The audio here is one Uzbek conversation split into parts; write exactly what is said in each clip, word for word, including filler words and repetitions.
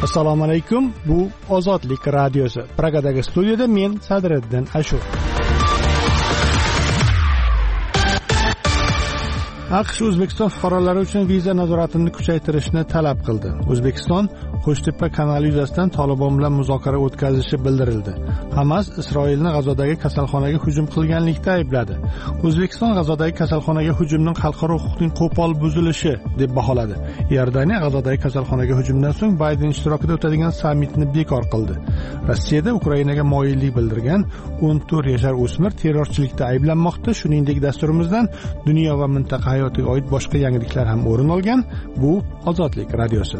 Assalomu alaykum. Bu Ozodlik radiosi. Pragadagi studiyada men Sadriddin Ashur. AQSh O'zbekiston fuqarolari uchun viza nazoratini kuchaytirishni talab qildi. O'zbekiston Qo'shtepa kanali yuzasidan Tolibon bilan muzokara o'tkazishi bildirildi. Hamas Isroilni G'azodagi kasalxonaga hujum qilganlikda aybladi. O'zbekiston G'azodagi kasalxonaga hujumning xalqaro huquqning qo'pol buzilishi deb baholadi. Iordaniya G'azodagi kasalxonaga hujumdan so'ng Bayden ishtirokida o'tadigan sammitni bekor qildi. Rossiyada Ukrainaga moyillik bildirgan o'n to'rt yashar o'smir terrorchilikda ayblanmoqda. Shuningdek, dasturimizdan dunyo va mintaqa hayotiga oid boshqa yangiliklar ham o'rin olgan. Bu Ozodlik radiosi.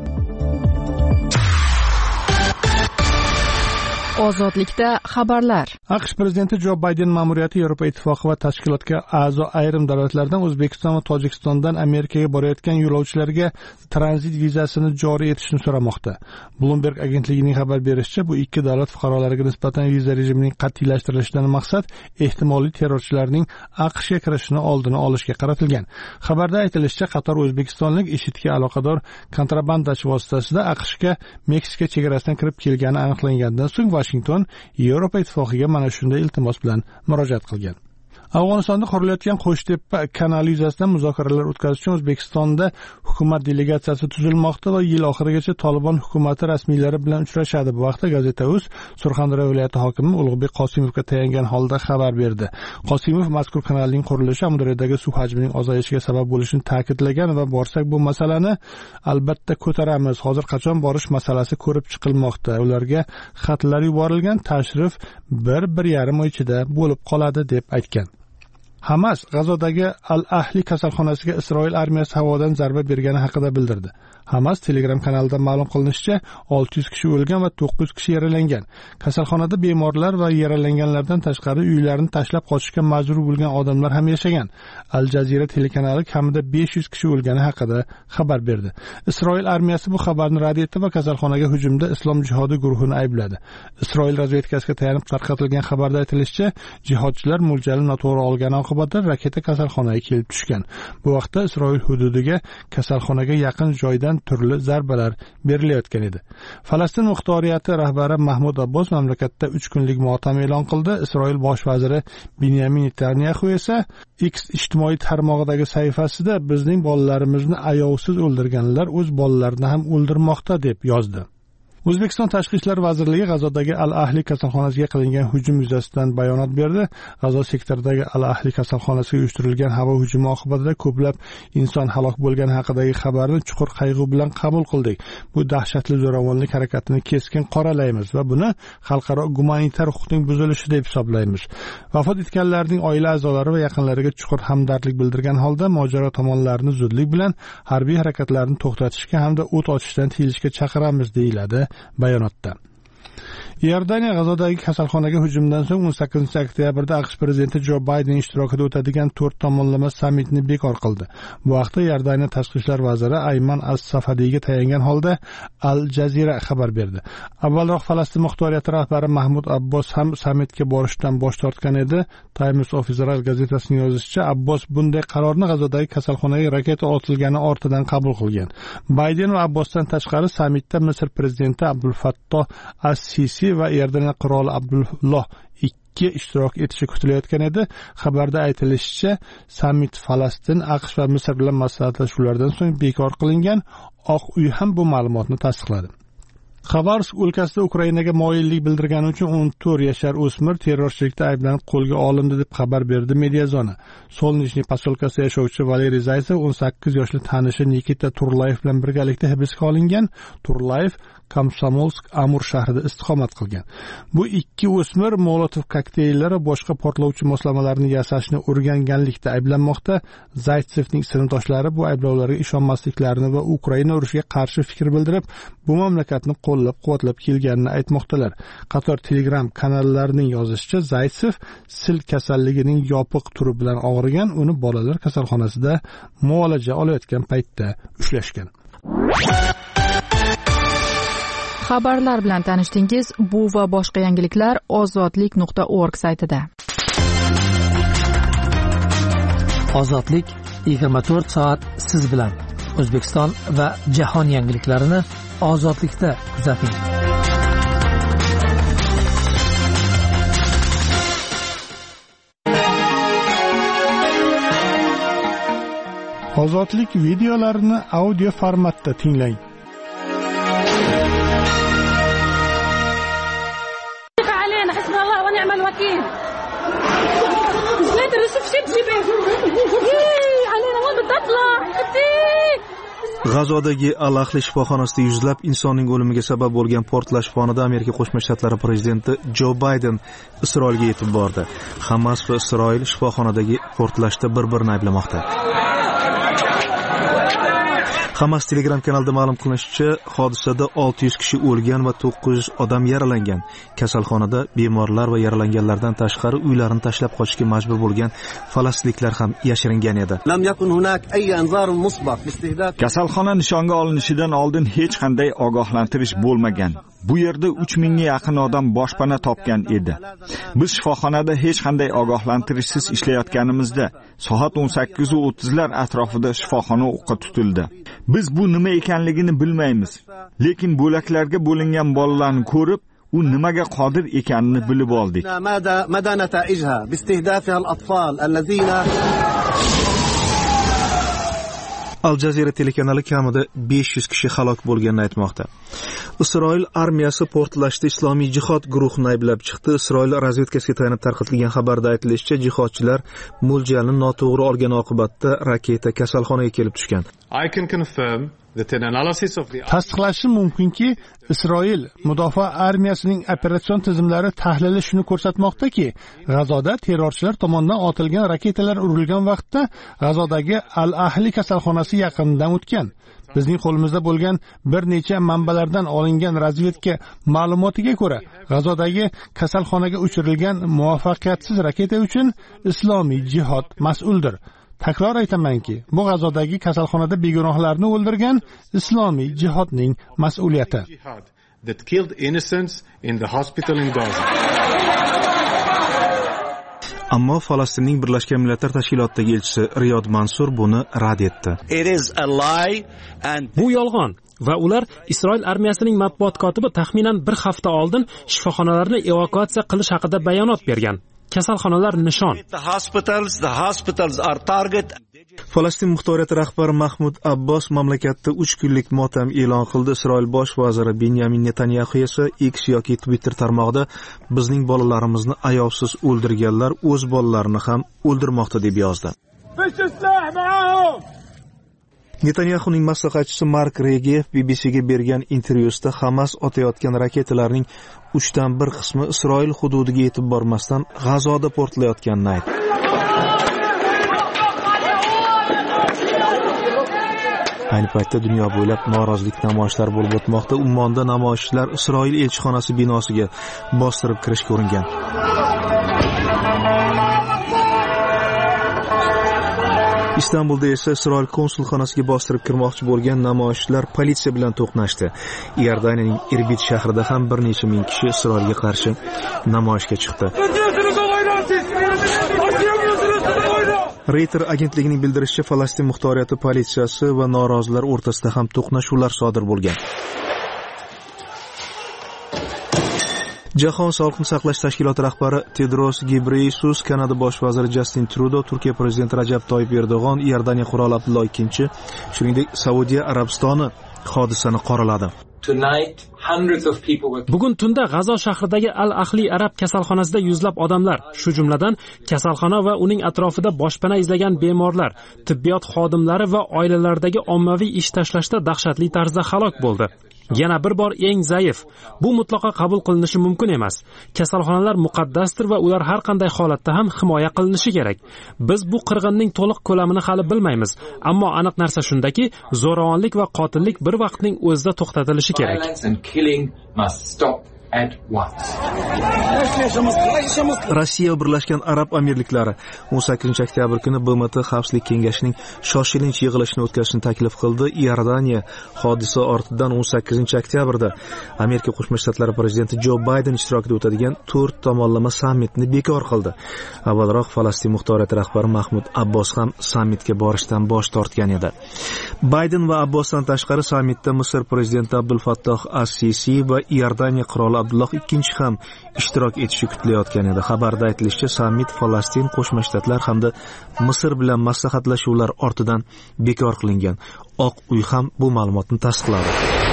Ozodlikda xabarlar. AQSh prezidenti Jo Bayden ma'muriyati Yevropa Ittifoqi va tashkilotga a'zo ayrim davlatlardan O'zbekiston va Tojikistondan Amerikaga borayotgan yo'lovchilarga tranzit vizasini joriy etishni so'ramoqda. Bloomberg agentligining xabar berishicha, bu ikki davlat fuqarolariga nisbatan viza rejimining qat'iylashtirishidan maqsad ehtimoliy terrorchilarning AQShga kirishini oldini olishga qaratilgan. Xabarda aytilishicha, qator o'zbekistonlik IShIDga aloqador kontrabandachi vositasida AQShga Meksika chegarasidan kirib kelgani aniqlangandan so'ng Washington Yevropa Ittifoqiga mana shunday iltimos bilan murojaat qilgan. Afg'onistonda qurilayotgan Qo'shtepa kanali yuzasidan muzokaralar o'tkazish uchun O'zbekistonda hukumat delegatsiyasi tuzilmoqda va yil oxirigacha Tolibon hukumati rasmiylari bilan uchrashadi. Bu vaqtda Gazeta.uz Surxondaryo viloyati hokimi Ulug'bek Qosimovga tayangan holda xabar berdi. Qosimov mazkur kanalning qurilishi Amudaryodagi suv hajmining ozayishiga sabab bo'lishini ta'kidlagan va borsak bu masalani albatta ko'taramiz. Hozir qachon borish masalasi ko'rib chiqilmoqda. Ularga xatlar yuborilgan, tashrif bir bir yarim oy ichida bo'lib qoladi deb aytgan. Hamas G'azodagi Al-Ahli kasalxonasiga Isroil armiyasi havodan zarba bergani haqida bildirdi. Hamas Telegram kanalida ma'lum qilinishicha, olti yuz kishi o'lgan va to'qqiz kishi yaralangan. Kasalxonada bemorlar va yaralanganlardan tashqari uylarini tashlab qochishga majbur bo'lgan odamlar ham yashagan. Al Jazeera telekanali kamida besh yuz kishi o'lgani haqida xabar berdi. Isroil armiyasi bu xabarni rad etdi va kasalxonaga hujumda Islom jihodi guruhini aybladi. Isroil razvedkasiga tayanib tarqatilgan xabarda aytilishicha, jihodchilar mo'ljali noto'g'ri olgani oqibatida raketa kasalxonaga kelib tushgan. Bu vaqtda Isroil hududiga kasalxonaga yaqin joydan turli zarbalar berilayotgan edi. Falastin muxtoriyati rahbari Mahmud Abbos mamlakatda uch kunlik motam e'lon qildi. Isroil bosh vaziri Binyamin Netanyahu esa X ijtimoiy tarmog'idagi sahifasida bizning bolalarimizni ayovsiz o'ldirganlar o'z bolalarini ham o'ldirmoqda deb yozdi. O'zbekiston Tashqi ishlar vazirligi G'azodagi Al-Ahli kasalxonasiga qilingan hujum yuzasidan bayonot berdi. G'azo sektoridagi Al-Ahli kasalxonasiga uyushtirilgan havo hujumi oqibatida ko'plab inson halok bo'lgani haqidagi xabarni chuqur qayg'u bilan qabul qildik. Bu dahshatli zo'ravonlik harakatini keskin qoralaymiz va buni xalqaro gumanitar huquqning buzilishi deb hisoblaymiz. Vafot etganlarning oila a'zolari va yaqinlariga chuqur hamdardlik bildirgan holda mojaro tomonlarini zudlik bilan harbiy harakatlarni to'xtatishga hamda o't ochishdan tiyilishga chaqiramiz deyiladi bayonotda. Iordaniya G'azodagi kasalxonaga hujumdan so'ng o'n sakkizinchi oktyabrda AQSh prezidenti Jo Bayden ishtirokida o'tadigan to'rt tomonlama sammitni bekor qildi. Bu haqda Iordaniya tashqi ishlar vaziri Ayman as-Safadiyga tayangan holda Al Jazeera xabar berdi. Avvalroq Falastin muxtoriyati rahbari Mahmud Abbos ham sammitga borishdan bosh tortgan edi. Times of Israel gazetasining yozishicha, Abbos bunday qarorni G'azodagi kasalxonaga raketa otilgani ortidan qabul qilgan. Bayden va Abbosdan tashqari sammitda Misr prezidenti Abdul Fattoh as-Sisi va Iordaniya qiroli Abdulloh ikki ishtirok etishi kutilayotgan edi. Xabarda aytilishicha, sammit Falastin, AQSh va Misr bilan maslahatlashuvlardan so'ng bekor qilingan. Oq uy ham bu ma'lumotni tasdiqladi. Xabarsk o'lkasida Ukrainaga moyillik bildirgani uchun o'n to'rt yashar o'smir terrorchilikda ayblanib qo'lga olindi deb xabar berdi Mediazona. Solnechniy posyolkasida yashovchi Valeriy Zaysev o'n sakkiz yoshli tanishi Nikita Turlayev bilan birgalikda hibsga olingan. Turlayev Komsomolsk Amur shahrida istiqomat qilgan. Bu ikki o'smir Molotov kokteyllari va boshqa portlovchi moslamalarni yasashni o'rganganlikda ayblanmoqda. Zaytsevning sinfdoshlari bu ayblovlarga ishonmasliklarini va Ukraina urushiga qarshi fikr bildirib, bu mamlakatni qo'llab-quvvatlab kelganini aytmoqdalar. Qator Telegram kanallarining yozishicha, Zaytsev sil kasalligining yopiq turi bilan og'rigan, uni bolalar kasalxonasida muolaja olayotgan paytda ushlashgan. Xabarlar bilan tanishdingiz. Bu va boshqa yangiliklar ozodlik nuqta org saytida. Ozodlik yigirma to'rt soat siz bilan. O'zbekiston va jahon yangiliklarini ozodlikda kuzating. Ozodlik videolarini audio formatda tinglang. G'azodagi Al-Ahli shifoxonasida yuzlab insonning o'limiga sabab bo'lgan portlash fonida Amerika Qo'shma Shtatlari prezidenti Jo Bayden Isroilga yetib bordi. Hamas va Isroil shifoxonadagi portlashda bir-birini ayblamoqda. Hamas Telegram kanalida ma'lum qilinishicha, hodisada olti yuz kishi o'lgan va to'qqiz yuz odam yaralangan. Kasalxonada bemorlar va yaralanganlardan tashqari uylarini tashlab qochishga majbur bo'lgan falastinliklar ham yashiringan edi. Kasalxona nishonga olinishidan oldin hech qanday ogohlantirish bo'lmagan. Bu yerda uch mingga yaqin odam boshpana topgan edi. Biz shifoxonada hech qanday ogohlantirishsiz ishlayotganimizda soat o'n sakkiz o'ttizlar atrofida shifoxona o'qqa tutildi. Biz bu nima ekanligini bilmaymiz, lekin bo'laklarga bo'lingan bolalarni ko'rib, u nimaga qodir ekanini bilib oldik. Al Jazeera telekanali kamida besh yuz kishi halok bo'lganini aytmoqda. Isroil armiyasi portlashda Islomiy jihod guruhini ayblab chiqdi. Isroil razvedkasiga tayanib tarqatilgan xabarda aytilishicha, jihodchilar mo'ljalni noto'g'ri olgan oqibatda raketa kasalxonaga kelib tushgan. I can confirm Tasdiqlashi mumkinki, Isroil mudofaa armiyasining operatsion tizimlari tahlili shuni ko'rsatmoqdaki, G'azoda terrorchilar tomonidan otilgan raketalar urilgan vaqtda G'azodagi Al-Ahli kasalxonasi yaqinidan o'tgan. Bizning qo'limizda bo'lgan bir necha manbalardan olingan razvedka ma'lumotiga ko'ra, G'azodagi kasalxonaga uchirilgan muvaffaqiyatsiz raketa uchun Islomiy jihod mas'uldir. Takror aytamanki, bu G'azodagi kasalxonada begunohlarni o'ldirgan Islomiy jihodning mas'uliyati. That killed innocents in the hospital in Gaza. Ammo Falastinning Birlashgan Millatlar Tashkilotidagi elchisi Riyod Mansur buni rad etdi. Bu yolg'on va ular Isroil armiyasining matbuot kotibi taxminan bir hafta oldin shifoxonalarni evakuatsiya qilish haqida bayonot bergan. Kasalxonalar nishon. Falastin muxtoriyati rahbari Mahmud Abbos mamlakatda uch kunlik motam e'lon qildi. Isroil bosh vaziri Benyamin Netanyahu esa X yoki Twitter tarmog'ida bizning bolalarimizni ayovsiz o'ldirganlar o'z bolalarini ham o'ldirmoqda deb yozdi. Netanyahuning maslahatchisi Mark Regev B B C'ga bergan intervyusida Hamas otayotgan raketalarning uchdan bir qismi Isroil hududiga yetib bormasdan G'azoda portlayotganini aytdi. Ayni paytda dunyo bo'ylab norozilik namoyishlari bo'lib o'tmoqda. Ummonda namoyishchilar Isroil elchixonasi binosiga bostirib kirishga uringan. Istanbulda esa Isroil konsulxonasiga bostirib kirmoqchi bo'lgan namoyishchilar politsiya bilan to'qnashdi. Iordaniyaning Irbit shahrida ham bir necha ming kishi Isroilga qarshi namoyishga chiqdi. Reuters agentligining bildirishicha, Falastin muxtoriyati politsiyasi va norozilar o'rtasida ham to'qnashuvlar sodir bo'lgan. Jahon Sog'liqni saqlash tashkiloti rahbari Tedros Ghebreyesus, Kanada bosh vaziri Justin Trudeau, Turkiya prezidenti Rajab Toyyib Erdo'g'on, Iordaniya qiroli Abdulloh ikkinchi, shuningdek Saudiya Arabistoni hodisani qoraladi. Bugun tunda G'azo shahridagi Al-Ahli Arab kasalxonasida yuzlab odamlar, shu jumladan kasalxona va uning atrofida boshpana izlagan bemorlar, tibbiyot xodimlari va oilalardagi ommaviy ish tashlashda dahshatli tarzda halok bo'ldi. Yana bir bor eng zaif. Bu mutlaqo qabul qilinishi mumkin emas. Kasalxonalar muqaddasdir va ular har qanday holatda ham himoya qilinishi kerak. Biz bu qirg'inning to'liq ko'lamini hali bilmaymiz, ammo aniq narsa shundaki, zo'ravonlik va qotillik bir vaqtning o'zida to'xtatilishi kerak. at once. Rossiya va Birlashgan Arab Amirliklari o'n sakkizinchi oktyabr kuni B M T Xavfsizlik kengashining shoshilinch yig'ilishini o'tkazishni taklif qildi. Iordaniya hodisa ortidan o'n sakkizinchi oktyabrda Amerika Qo'shma Shtatlari prezidenti Jo Bayden ishtirokida o'tadigan to'rt tomonlama sammitni bekor qildi. Avvalroq Falastin muxtoriyati rahbari Mahmud Abbos ham sammitga borishdan bosh tortgan edi. Bayden va Abbosdan tashqari sammitda Misr prezidenti Abdul Fattoh as-Sisi va Iordaniya qiroli Abdulloh ikkinchi ham ishtirok etishi kutilayotgan edi. Xabarda aytilishicha, sammit Falastin, Qo'shma Shtatlar hamda Misr bilan maslahatlashuvlar ortidan bekor qilingan. Oq uy ham bu ma'lumotni tasdiqladi.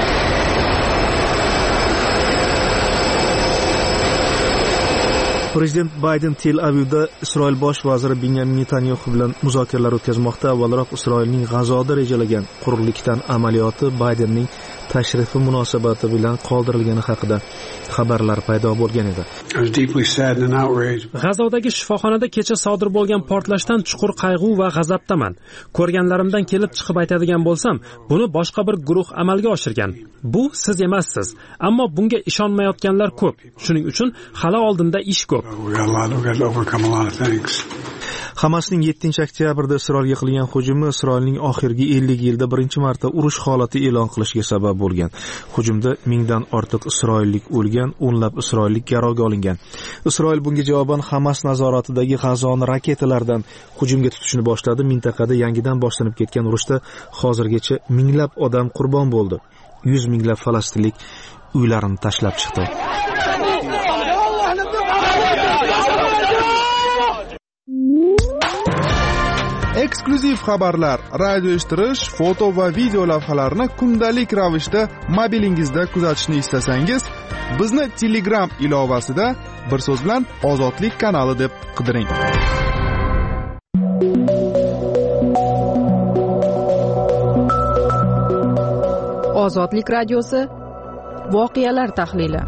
Prezident Bayden Tel Avivda Isroil bosh vaziri Benyamin Netanyahu bilan muzokaralar o'tkazmoqda. Avvalroq Isroilning G'azoda rejalagan quruqlikdan amaliyoti Baydenning tashrifi munosabati bilan qoldirilgani haqida xabarlar paydo bo'lgan edi. G'azodagi shifoxonada kecha sodir bo'lgan portlashdan chuqur qayg'u va g'azabdaman. Ko'rganlarimdan kelib chiqib aytadigan bo'lsam, buni boshqa bir guruh amalga oshirgan. Bu siz emassiz, ammo bunga ishonmayotganlar ko'p. Shuning uchun hali oldinda ish ko'p. Hamasning yettinchi oktyabrda Isroilga qilgan hujumi Isroilning oxirgi ellik yilda birinchi marta urush holati e'lon qilishiga sabab bo'lgan. Hujumda mingdan ortiq isroillik o'lgan, o'nlab isroillik garovga olingan. Isroil bunga javoban Hamas nazoratidagi G'azoni raketalardan hujumga tutishni boshladi. Mintaqada yangidan boshlanib ketgan urushda hozirgacha minglab odam qurbon bo'ldi. yuz minglab falastinlik uylarini tashlab chiqdi. Eksklyuziv xabarlar, radio eshittirish, foto va video lavhalarni kundalik ravishda mobilingizda kuzatishni istasangiz, bizni Telegram ilovasida bir so'z bilan Ozodlik kanali deb qidiring. Ozodlik radiosi voqealar tahlili.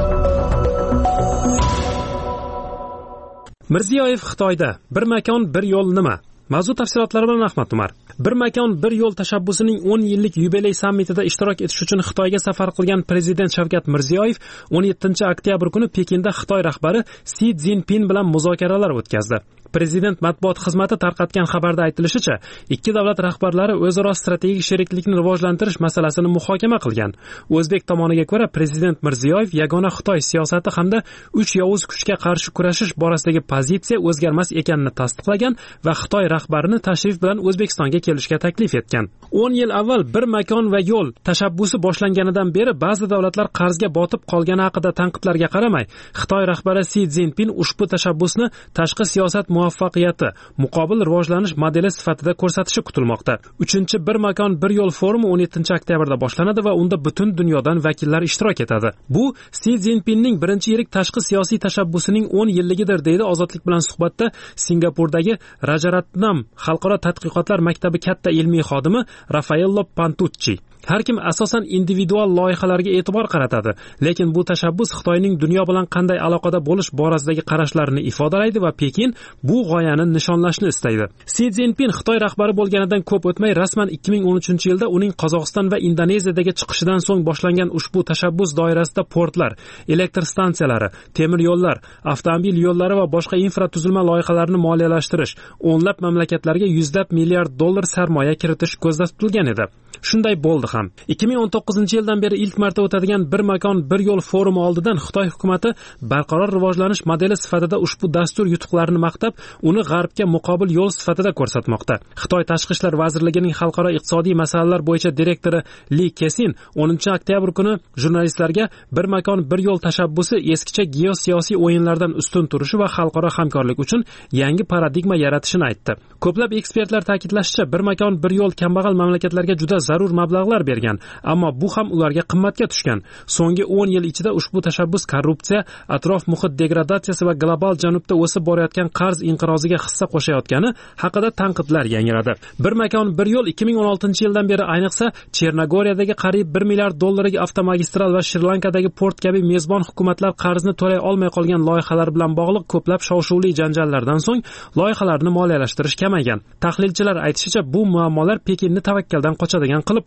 Mirziyoyev Xitoyda bir makon bir yo'l nima? Mavzu tafsilotlari bilan Ahmad Umar. Bir makon bir yo'l tashabbusining o'n yillik yubiley sammitida ishtirok etish uchun Xitoyga safar qilgan prezident Shavkat Mirziyoyev o'n yettinchi oktyabr kuni Pekinda Xitoy rahbari Si Szinpin bilan muzokaralar o'tkazdi. Prezident matbuot xizmati tarqatgan xabarda aytilishicha, ikki davlat rahbarlari o'zaro strategik sheriklikni rivojlantirish masalasini muhokama qilgan. O'zbek tomoniga ko'ra, prezident Mirziyoyev yagona Xitoy siyosati hamda uch yovuz kuchga qarshi kurashish borasidagi pozitsiya o'zgarmas ekanini tasdiqlagan va Xitoy rahbarini tashrif bilan O'zbekistonga kelishga taklif etgan. o'n yil avval bir makon va yo'l tashabbusi boshlanganidan beri ba'zi davlatlar qarzga botib qolgani haqida tanqidlarga qaramay, Xitoy rahbari Si Szinpin ushbu tashabbusni tashqi siyosat muvaffaqiyati, muqobil rivojlanish modeli sifatida ko'rsatishi kutilmoqda. uchinchi bir makon bir yo'l forumi o'n yettinchi oktyabrda boshlanadi va unda butun dunyodan vakillar ishtirok etadi. Bu Si Szinpinning birinchi yirik tashqi siyosiy tashabbusining o'n yilligidir, deydi Ozodlik bilan suhbatda Singapurdagi Rajaratnam xalqaro tadqiqotlar maktabi katta ilmiy xodimi Rafaello Pantucci. Har kim asosan individual loyihalarga e'tibor qaratadi, lekin bu tashabbus Xitoyning dunyo bilan qanday aloqada bo'lish borasidagi qarashlarini ifodalaydi va Pekin bu g'oyani nishonlashni istaydi. Si Szinpin Xitoy rahbari bo'lganidan ko'p o'tmay rasman ikki ming o'n uchinchi yilda uning Qozog'iston va Indoneziyadagi chiqishidan so'ng boshlangan ushbu tashabbus doirasida portlar, elektr stansiyalari, temir yo'llar, avtomobil yo'llari va boshqa infratuzilma loyihalarini moliyalashtirish, o'nlab mamlakatlarga yuzlab milliard dollar sarmoya kiritish ko'zda tutilgan edi. Shunday bo'ldi ham. ikki ming o'n to'qqizinchi yildan beri ilk marta o'tadigan bir makon bir yo'l forumi oldidan Xitoy hukumatı barqaror rivojlanish modeli sifatida ushbu dastur yutuqlarini maqtab, uni G'arbga muqobil yo'l sifatida ko'rsatmoqda. Xitoy Tashqi ishlar vazirligining xalqaro iqtisodiy masalalar bo'yicha direktori Li Kesin o'ninchi oktyabr kuni jurnalistlarga bir makon bir yo'l tashabbusi eskicha geosiyosiy o'yinlardan ustun turishi va xalqaro hamkorlik uchun yangi paradigma yaratishini aytdi. Ko'plab ekspertlar ta'kidlashicha, bir makon bir yo'l kambag'al mamlakatlarga juda zarur mablag'lar bergan, ammo bu ham ularga qimmatga tushgan. So'nggi o'n yil ichida ushbu tashabbus korrupsiya, atrof muhit degradatsiyasi va global janubda o'sib borayotgan qarz inqiroziga hissa qo'shayotgani haqida tanqidlar yangradi. Bir makon bir yo'l ikki ming o'n oltinchi yildan beri ayniqsa Chernogoriyadagi qariyb bir milliard dollarlik avtomagistral va Shri-Lankadagi port kabi mezbon hukumatlar qarzni to'lay olmay qolgan loyihalar bilan bog'liq ko'plab shov-shuvli janjallardan so'ng loyihalarni moliyalashtirish kamaygan. Tahlilchilar aytishicha, bu muammolar Pekinni tavakkaldan qochadigan qilib qo'ygan.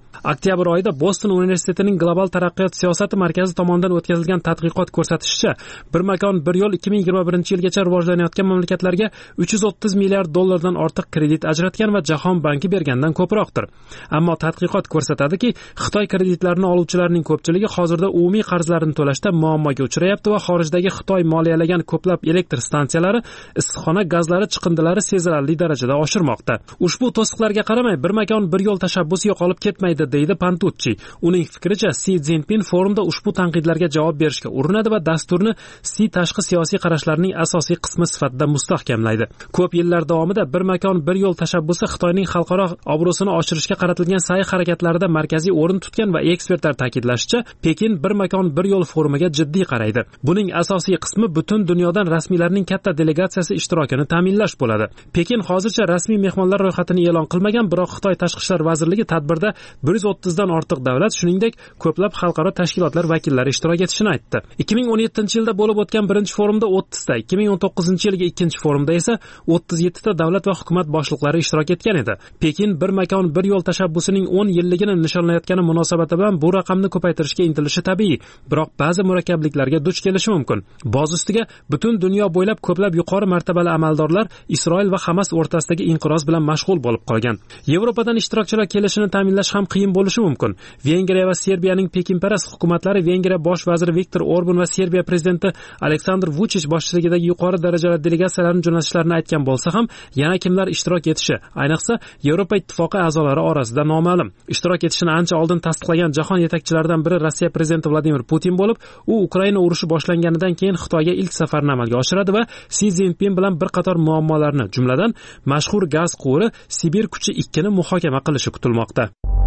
Oktyabr oyida Boston universitetining Global taraqqiyot siyosati markazi tomonidan o'tkazilgan tadqiqot ko'rsatishicha, bir makon bir yo'l ikki ming yigirma birinchi yilgacha rivojlanayotgan mamlakatlarga uch yuz o'ttiz milliard dollardan ortiq kredit ajratgan va Jahon banki bergandan ko'proqdir. Ammo tadqiqot ko'rsatadiki, Xitoy kreditlarini oluvchilarining ko'pchiligi hozirda umumiy qarzlarini to'lashda muammoga uchrayapti va xorijdagi Xitoy moliyalagan ko'plab elektr stansiyalari issiqxona gazlari chiqindilari sezilarli darajada oshirmoqda. Ushbu to'siqlarga qaramay, bir makon bir yo'l tashabbusi yo'qolib ketmaydi, deydi Pantucci. Uning fikricha, Si Zinpin forumda ushbu tanqidlarga javob berishga urinadi va dasturni Si tashqi siyosiy qarashlarining asosiy qismi sifatida mustahkamlaydi. Ko'p yillar davomida bir makon bir yo'l tashabbusi Xitoyning xalqaro obro'sini oshirishga qaratilgan sa'y harakatlarida markaziy o'rin tutgan va ekspertlar ta'kidlashicha, Pekin bir makon bir yo'l forumiga jiddiy qaraydi. Buning asosiy qismi butun dunyodan rasmiylarning katta delegatsiyasi ishtirokini ta'minlash bo'ladi. Pekin hozircha rasmiy mehmonlar ro'yxatini e'lon qilmagan, biroq Xitoy tashqi ishlar vazirligi tadbirda bir yuz o'ttiz dan ortiq davlat, shuningdek ko'plab xalqaro tashkilotlar vakillari ishtirok etishini aytdi. ikki ming o'n yettinchi yilda bo'lib o'tgan birinchi forumda o'ttiz ta, ikki ming o'n to'qqizinchi yilgi ikkinchi forumda esa o'ttiz yetti ta davlat va hukumat boshliqlari ishtirok etgan edi. Pekin bir makon bir yo'l tashabbusining o'n yilligini nishonlayotgani munosabati bilan bu raqamni ko'paytirishga intilishi tabiiy, biroq ba'zi murakkabliklarga duch kelishi mumkin. Boz ustiga butun dunyo bo'ylab ko'plab yuqori martabali amaldorlar Isroil va Hamas o'rtasidagi inqiroz bilan mashg'ul bo'lib qolgan. Yevropadan ishtirokchilar kelishini ta'minlash ham qiyin bo'lishi mumkin. Vengriya va Serbiyaning Pekinparast hukumatlari Vengriya bosh vaziri Viktor Orban va Serbiya prezidenti Aleksandr Vuchich boshchiligidagi yuqori darajali delegatsiyalarni jo'natishlarini aytgan bo'lsa ham, yana kimlar ishtirok etishi, ayniqsa Yevropa ittifoqi a'zolari orasida noma'lum. Ishtirok etishini ancha oldin tasdiqlagan jahon yetakchilaridan biri Rossiya prezidenti Vladimir Putin bo'lib, u Ukraina urushi boshlanganidan keyin Xitoyga ilk safarni amalga oshiradi va Si Zinpin bilan bir qator muammolarni, jumladan mashhur gaz quvuri Sibir kuchi ikki ni muhokama qilishi kutilmoqda.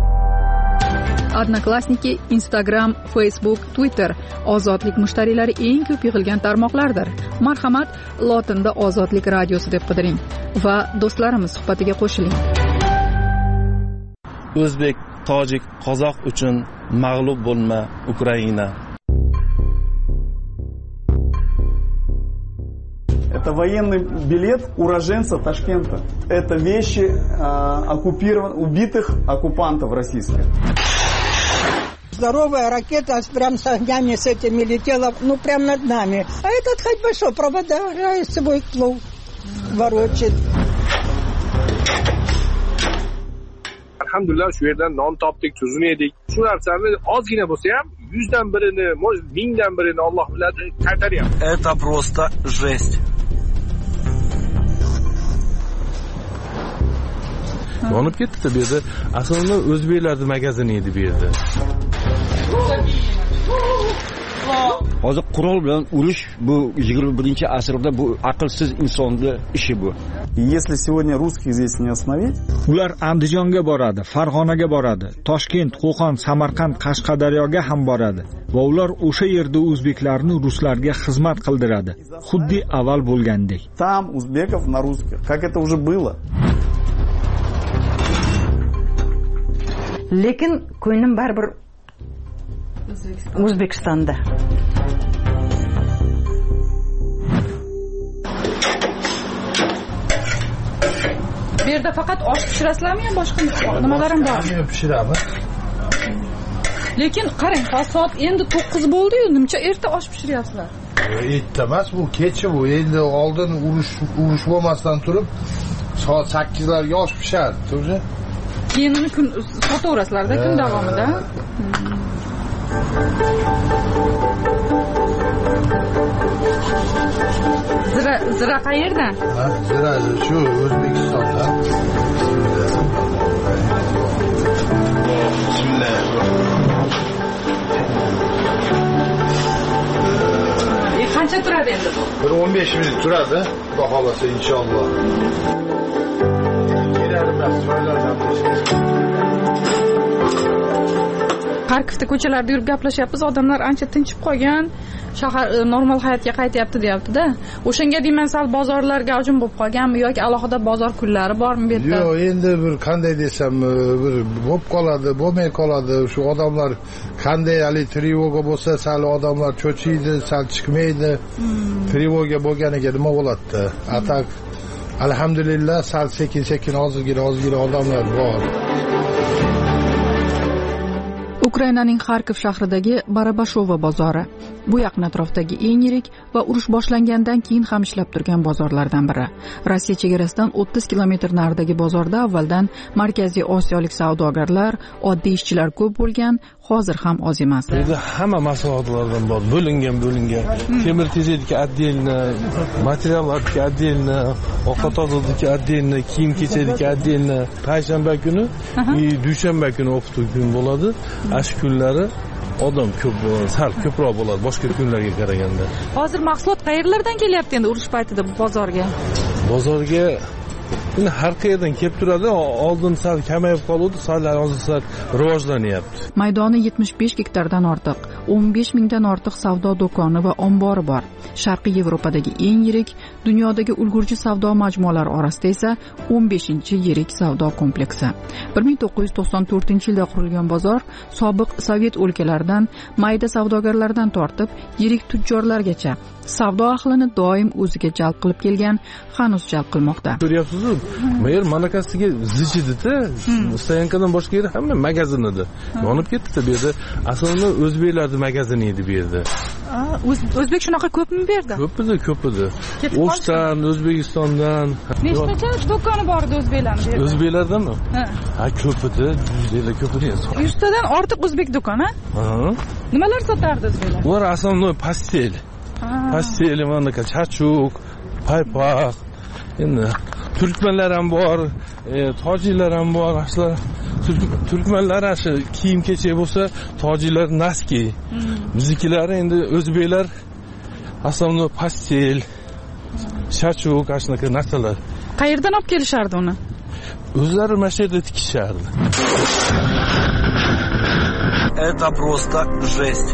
Odnoklassniki, Instagram, Facebook, Twitter ozodlik mushtariylari eng ko'p yig'ilgan tarmoqlardir. Marhamat, lotinda Ozodlik radiosi deb qidiring va do'stlarimiz suhbatiga qo'shiling. O'zbek, tojik, qozoq uchun mag'lub bo'lma Ukraina. Это военный билет уроженца Ташкента. Это вещи э, оккупированных, убитых оккупантов российских. Здоровая ракета прям с огнями с этими летела, ну прям над нами. А этот хоть бы что, провода свой плов ворочит. Alhamdulillah shu yerdan non topdik, tuzini yedik. Shu narsani ozgina bo'lsa ham yuzdan birini, mingdan birini Alloh biladi, qaytaryapti. Это просто жесть. Yonib ketdi bu yerda. Aslida o'zbeklarning magazini edi bu yerda. Hozir qurol bilan urush bu yigirma birinchi asrda bu aqlsiz insonning ishi bu. Если сегодня русских здесь не остановить, ular Andijonga boradi, Farg'onaga boradi, Toshkent, Qo'qon, Samarqand, Qashqadaryoga ham boradi va ular o'sha yerda o'zbeklarni ruslarga xizmat qildiradi, xuddi avval bo'lgandek. Там узбеков на русских, как это уже было. Lekin ko'nglim baribir O'zbekistonda. Bu yerda faqat osh pishirasizlarmi yo boshqa nimalarim bor? Men pishiraman. Lekin qarang, soat endi to'qqiz bo'ldi-yu, nimcha erta osh pishiryapsizlar? Erta emas, bu kecha bu. Endi oldin urush urush bo'lmasdan turib soat sakkizlarga osh pishadi, to'g'ri? Keyin uni kun sotaverasizlar-da kun davomida. Zira zira qayerdan? Ha, zira shu O'zbekistondan. Bismillah. E qancha turadi endi bu? bir o'n besh minut turadi, xudo xolasa inshaalloh. Xarkovda ko'chalarda yurib gaplashyapmiz, odamlar ancha tinchib qolgan, shahar normal hayotga qaytyapti deyapti-da. O'shanga deyman, sal bozorlar gavjum bo'lib qolganmi yoki alohida bozor kunlari bormi bu yerda? Yo'q, endi bir qanday desam, bir bo'lib qoladi, bo'lmay qoladi. Shu odamlar qanday hali trevoga bo'lsa, sal odamlar cho'chiydi, sal chiqmaydi. Trevoga bo'lganiga nima bo'ladi? Atak alhamdulillah sal sekin-sekin ozgina ozgina odamlar bor. Ukrainaning Xarkov shahridagi Barabashova bozori. Bu yaqin atrofdagi eng yirik va urush boshlangandan keyin ham ishlab turgan bozorlardan biri. Rossiya chegarasidan o'ttiz kilometr naridagi bozorda avvaldan Markaziy Osiyolik savdogarlar, oddiy ishchilar ko'p bo'lgan, hozir ham oz emas. Bu yerda hamma mahsulotlardan bor, bo'lingan, bo'lingan. Temir tezedagi отдельно, materiallarga отдельно, ovqat tozalagiga отдельно, kiyim kechadagi отдельно. Payshanba kuni, dushanba kuni o'pti kun bo'ladi. Ash kunlari odam ko'p bo'ladi, sal ko'proq bo'ladi boshqa kunlarga qaraganda. Hozir mahsulot qayerlardan kelyapti endi urush paytida bu bozorga? Bozorga Buni har qayerdan kelib turadi, oldin sal kamayib qoldi, sal hozir sal rivojlanyapti. Maydoni yetmish besh gektardan ortiq, o'n besh mingdan ortiq savdo do'koni va ombori bor. Sharqiy Yevropadagi eng yirik, dunyodagi ulgurji savdo majmualari orasida esa o'n beshinchi yirik savdo kompleksi. bir ming to'qqiz yuz to'qson to'rtinchi yilda qurilgan bozor sobiq Sovet o'lkalaridan mayda savdogarlardan tortib yirik tujjorlargacha savdo ahlini doim o'ziga jalb qilib kelgan, hanuz jalb qilmoqda. Ko'ryapsizmi? Mer Manakasiga zichidi-da, Stoyankadan boshqa yer hamma magazin edi. Yonib ketdi bu yerda. Aslida o'zbeklarning magazini edi bu yerda. O'zbek shunaqa ko'pmi bu yerda? Ko'p edi, ko'p edi. O'shdan, O'zbekistondan. Nechtacha do'koni bor edi o'zbeklarning bu yerda? O'zbeklardanmi? Ha. Ha, ko'p edi, yuztadan ko'p edi. yuz tadan ortiq o'zbek do'koni? Ha. Nimalar sotardi o'zbeklar? Ular asosan pastel. Pastel, mana chachuk, paypoq. Endi turkmanlar ham bor, tojiklar ham bor. Aslan turkmanlar ashi kiyim kechak bo'lsa, tojiklar naski. Biznikilar endi o'zbeklar asosan pastel, chachuk, ashunaqa narsalar. Qayerdan olib kelishardi uni? O'zlari mana shu yerda tikishardi. Это просто жесть.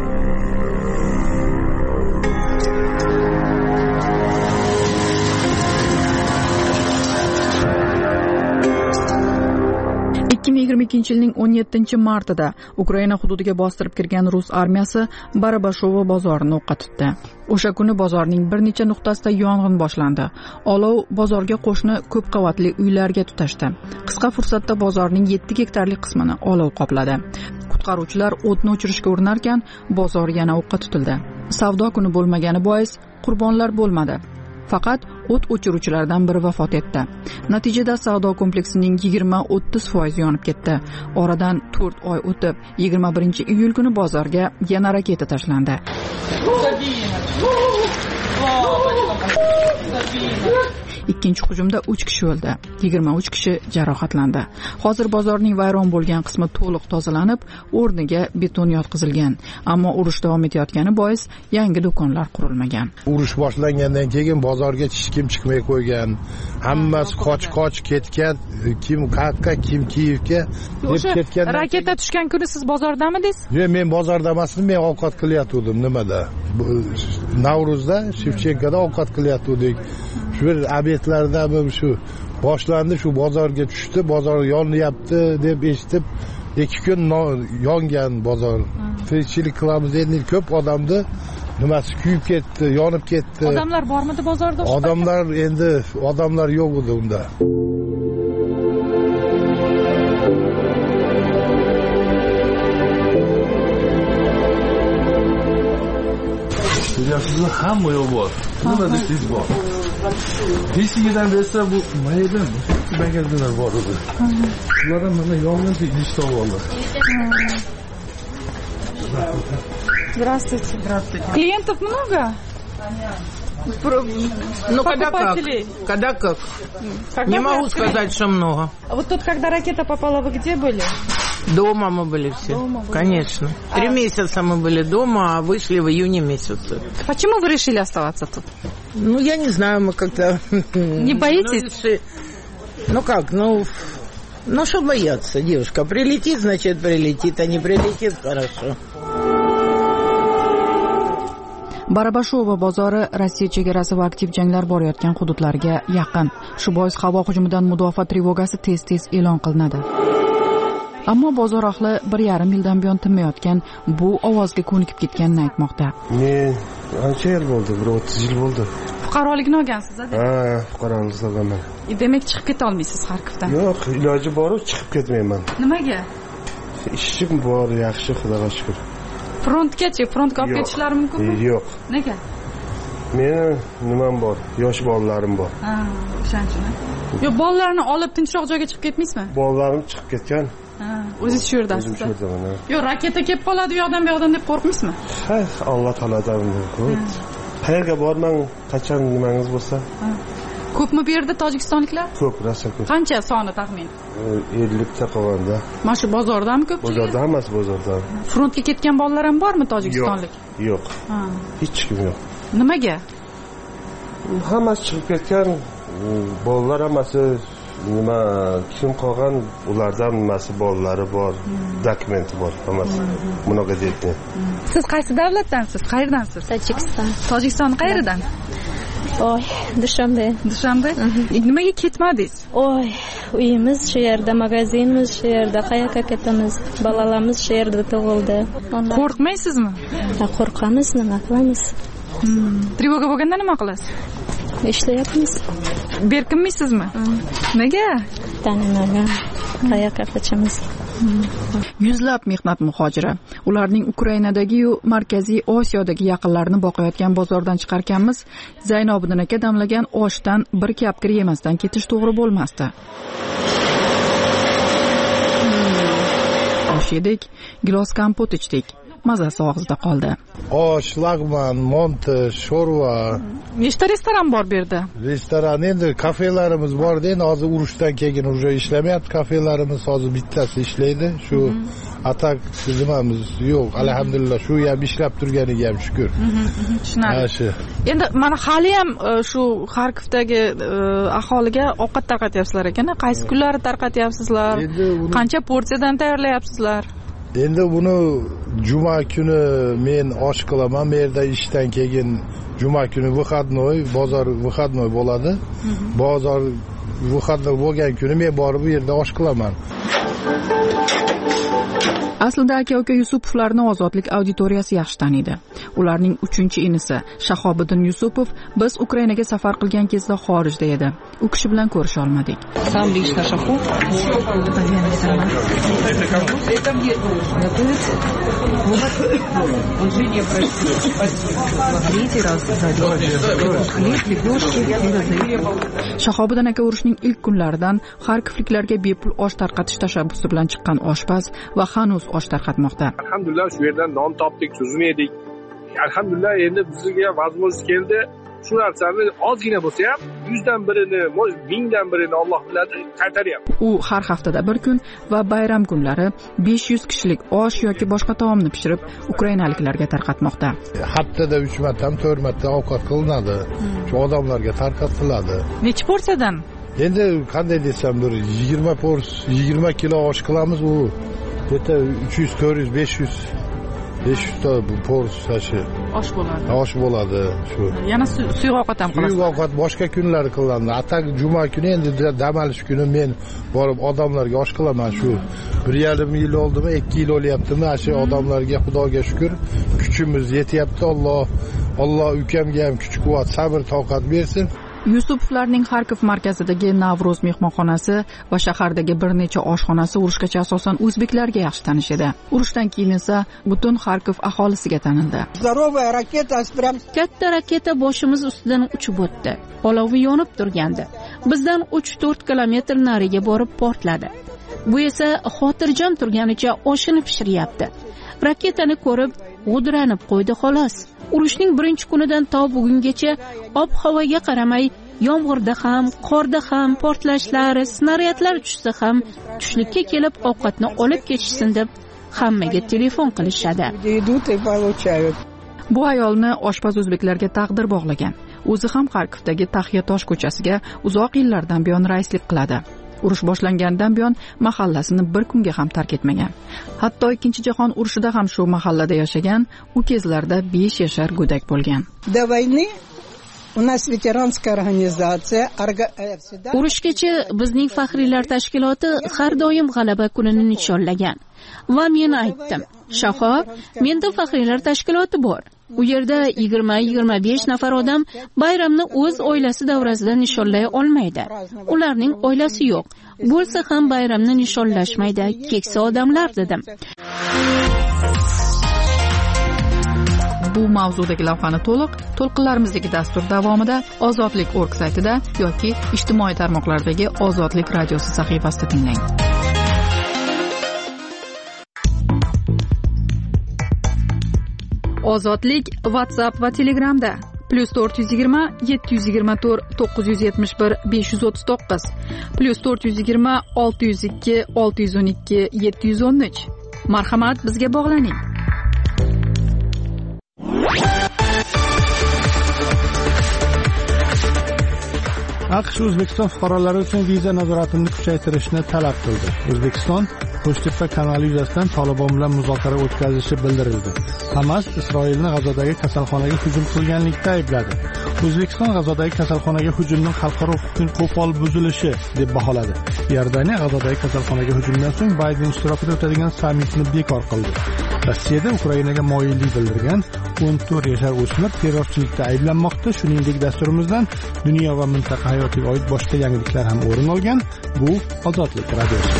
ikki ming yigirma ikkinchi yilning o'n yettinchi martida Ukraina hududiga bostirib kirgan rus armiyasi Barabashova bozorini o'qqa tutdi. O'sha kuni bozorning bir necha nuqtasida yong'in boshlandi. Olov bozorga qo'shni ko'p qavatli uylarga tutashdi. Qisqa fursatda bozorning yetti gektarlik qismini olov qopladi. Qutqaruvchilar o'tni o'chirishga urinarkan, bozor yana o'qqa tutildi. Savdo kuni bo'lmagani bois qurbonlar bo'lmadi. Faqat o't o'chiruvchilardan biri vafot etdi. Natijada savdo kompleksining yigirma o'ttiz foiz yonib ketdi. Oradan to'rt oy o'tib, yigirma birinchi iyul kuni bozorga yana raketa tashlandi. Ikkinchi hujumda uch kishi o'ldi, yigirma uch kishi jarohatlandi. Hozir bozorning vayron bo'lgan qismi to'liq tozalanib, o'rniga beton yotqizilgan, ammo urush davom etayotgani bois yangi do'konlar qurilmagan. Urush boshlangandan keyin bozorga hech kim chiqmay qo'ygan. Hammasi qoch-qoch ketgan, kim qayerga, kim Kiyevga deb ketgan. Raketa tushgan kuni siz bozordamidingiz? Yo'q, men bozorda emasdim, men ovqat qilyotgandim nimada? Navruzda, Shevchenkada ovqat qilyotgandik. Shu obyektlarda shu boshlandi, shu bozorga tushdi, bozor yonyapti deb eshitib, ikki kun yongan bozor. Tirikchilik qilamiz endi, ko'p odamni nimasi kuyib ketdi, yonib ketdi. Odamlar bormidi bozorda? Odamlar endi odamlar yo'q edi unda. Sizlar hamma yo'q bor. Nima deysiz bor? Hesigidan bersa bu maydan magazinlar bor edi. Ulardan mana yong'in idish to'g'ri. Здравствуйте. Здравствуйте. Клиентов много? Ну, когда как? Когда как? Когда Не могу сказать, что много. А вот тут, когда ракета попала, вы где были? Дома мы были все. Дома были. Конечно. Три а... месяца мы были дома, а вышли в июне месяце. Почему вы решили оставаться тут? Ну, я не знаю, мы как-то... Не боитесь? Ну, реши... ну как, ну... Ну, что бояться, девушка? Прилетит, значит, прилетит, а не прилетит, хорошо. Barabashova bozori Rossiya chegarasi va aktiv janglar borayotgan hududlarga yaqin. Shu bois havo hujumidan mudofaa trevogasi tez-tez e'lon qilinadi. Ammo bozor ahli bir yarim yildan buyon tinmayotgan bu ovozga ko'nikib ketganini aytmoqda. Men ancha yil bo'ldi, bir o'ttiz yil bo'ldi. Fuqarolikni olgansiz-a? Ha, fuqarolikni olganman. Demak chiqib keta olmaysiz Xarkovdan? Yo'q, iloji bor, chiqib ketmayman. Nimaga? ishim bor, yaxshi, xudoga shukr. Frontgachi, frontga olib ketishlari mumkinmi? Yo'q. Nega? Meni nimam bor? Yosh bolalarim bor. Ha, o'shanchimi? Yo, bolalarni olib tinchroq joyga chiqib ketmaysizmi? Bolalarim chiqib ketgan. Ha, o'zingiz shu yerdasiz. O'zim shu yerdaman. Yo, raketa kelib qoladi, u yoqdan bu yoqdan deb qo'rqmaysizmi? Ha, Alloh taolodan qo'rqib. Qayerga bormang, qachon nimangiz bo'lsa? Ko'pmi bu yerda tojikistonliklar? Ko'p, rosa ko'p. Qancha soni taxmin? ellik ta qolganda. Mana shu bozordami ko'pchilik? Bozorda hammasi bozorda. Frontga ketgan bolalar ham bormi tojikistonlik? Yo'q. Ha. Hech kim yo'q. Nimaga? Hammasi chiqib ketgan. Bolalar hammasi nima kim qolgan, ulardan nimasi bolalari bor, dokumenti bor, hammasi. Bunaqa deydi. Siz qaysi davlatdansiz? Qayerdansiz? Tojikiston. Tojikiston qayeridan? Oy, Dushanbe. Dushanbe? Nimaga ketmadingiz? Oy, uyimiz shu yerda, magazinimiz shu yerda, qayoqqa ketamiz? Balalarimiz shu yerda tug'ildi. Qo'rqmaysizmi? Ha, qo'rqamiz, nima qilamiz? Trevoga bo'lganda nima qilasiz? Ishlayapmiz. Berkinmaysizmi? Nega? Tanimagan. Qayoqqa qochamiz? Yuzlab mehnat muhojiri. Ularning Ukrainadagi-yu Markaziy Osiyodagi yaqinlarini boqayotgan bozordan chiqarkanmiz, Zaynobiddin aka damlagan oshdan bir kapkir yemasdan ketish to'g'ri bo'lmasdi. Osh yedik, gilos kompot ichdik. Mazasi og'izda qoldi. Osh, lagman, monti, sho'rva. Nechta restoran bor bu yerda? Restoran endi kafelarimiz bor-da, endi hozir urushdan keyin уже ishlamayapti kafelarimiz, hozir bittasi ishlaydi. Shu atak xizmatimiz yo'q, alhamdulillah, shu ham ishlab turganiga ham shukr. Tushunarli. Endi mana hali ham shu Xarkovdagi aholiga ovqat tarqatyapsizlar ekan, qaysi kunlari tarqatyapsizlar? Qancha porsiyadan tayyorlayapsizlar? Endi buni juma kuni men osh qilaman, men yerda ishdan keyin juma kuni выходной, bozor выходной bo'ladi. Bozor выходной bo'lgan kuni men borib bu yerda osh qilaman. Aslida aka-uka Yusupovlarni ozodlik auditoriyasi yaxshi taniydi. Ularning uchinchi inisi Shahobiddin Yusupov biz Ukrainaga safar qilgan kezda xorijda edi. U kishi bilan ko'risha olmadik. Сам лично Шахов. Shahobiddin aka urushning ilk kunlaridan Xarkovliklarga bepul osh tarqatish tashabbusi bilan chiqqan oshpaz va hanuz osh tarqatmoqda. Alhamdulillah shu yerdan non topdik, tuzini yedik. Alhamdulillah endi bizga возможность keldi. Shu narsani ozgina bo'lsa ham yuzdan birini, mingdan birini Alloh biladi, qaytaryapti. U har haftada bir kun va bayram kunlari besh yuz kishilik osh yoki boshqa taomni pishirib ukrainaliklarga tarqatmoqda. Haftada uch marta, to'rt marta ovqat qilinadi. Shu odamlarga tarqatiladi. Necha porsiyadan? Endi qanday desam, bir yigirma pors, yigirma kilo osh qilamiz, u Beta uch yuz, to'rt yuz, besh yuz, besh yuz ta porsiya osh bo'ladi. Osh bo'ladi shu. Yana suyuq ovqat ham qilasiz. Suyuq ovqat boshqa kunlari qilinadi. Atak juma kuni endi dam olish kuni men borib odamlarga osh qilaman shu. bir yarim yil oldimi, ikki yil o'lyaptimi, shu odamlarga Xudoga shukr, kuchimiz yetyapti. Alloh Alloh ukamga ham kuch-quvvat, sabr, toqat bersin. Yusupovlarning Xarkov markazidagi Navruz mehmonxonasi va shahardagi bir necha oshxonasi urushgacha asosan o'zbeklarga yaxshi tanish edi. Urushdan keyin esa butun Xarkov aholisiga tanildi. Katta raketa boshimiz ustidan uchib o'tdi. Olovi yonib turgandi. Bizdan uch to'rt kilometr nariga borib portladi. Bu esa xotirjam turganicha oshini pishiryapti. Raketani ko'rib g'udranib qo'ydi xolos. Urushning birinchi kunidan to bugungacha ob-havoga qaramay, yomg'irda ham, qorda ham portlashlar, snaryadlar tushsa ham tushlikka kelib ovqatni olib ketishsin deb hammaga telefon qilishadi. Bu ayolni oshpaz o'zbeklarga taqdir bog'lagan. O'zi ham Xarkovdagi Taxyatosh ko'chasiga uzoq yillardan buyon raislik qiladi. Urush boshlangandan buyon mahallasini bir kunga ham tark etmagan. Hatto ikkinchi jahon urushida ham shu mahallada yashagan, u kezlarda besh yashar go'dak bo'lgan. До войны у нас ветеранская организация. Urushgacha bizning faxriylar tashkiloti har doim g'alaba kunini nishonlagan. Va men aytdim, Shaho, menda faxriylar tashkiloti bor. u yerda yigirma yigirma besh nafar odam bayramni o'z oilasi davrasida nishonlay olmaydi. Ularning oilasi yo'q. Bo'lsa ham bayramni nishonlashmaydi, keksa odamlar dedim. Bu mavzudagi lavhani to'liq to'lqinlarimizdagi dastur davomida ozodlik org saytida yoki ijtimoiy tarmoqlardagi Ozodlik radiosi sahifasida tinglang. Ozodlik WhatsApp va Telegramda plus to'rt yuz yigirma yetti yuz yigirma to'rt to'qqiz yuz yetmish bir besh yuz o'ttiz to'qqiz plus to'rt yuz yigirma olti yuz ikki olti yuz o'n ikki yetti yuz o'n uch. Marhamat, bizga bog'laning. AQSh O'zbekiston fuqarolari uchun viza nazoratini kuchaytirishni talab qildi. O'zbekiston Qo'shtepa kanali yuzasidan Tolibon bilan muzokara o'tkazishi bildirildi. Hamas Isroilni G'azodagi kasalxonaga hujum qilganlikda aybladi. O'zbekiston G'azodagi kasalxonaga hujumning xalqaro huquqning qo'pol buzilishi deb baholadi. Iordaniya G'azodagi kasalxonaga hujumdan so'ng Bayden ishtirokida o'tadigan sammitni bekor qildi. Rossiyada Ukrainaga moyillik bildirgan o'n to'rt yashar o'smir terrorchilikda ayblanmoqda. Shuningdek, dasturimizdan dunyo va mintaqa hayotiga oid boshqa yangiliklar ham o'rin olgan. Bu Ozodlik radiosi.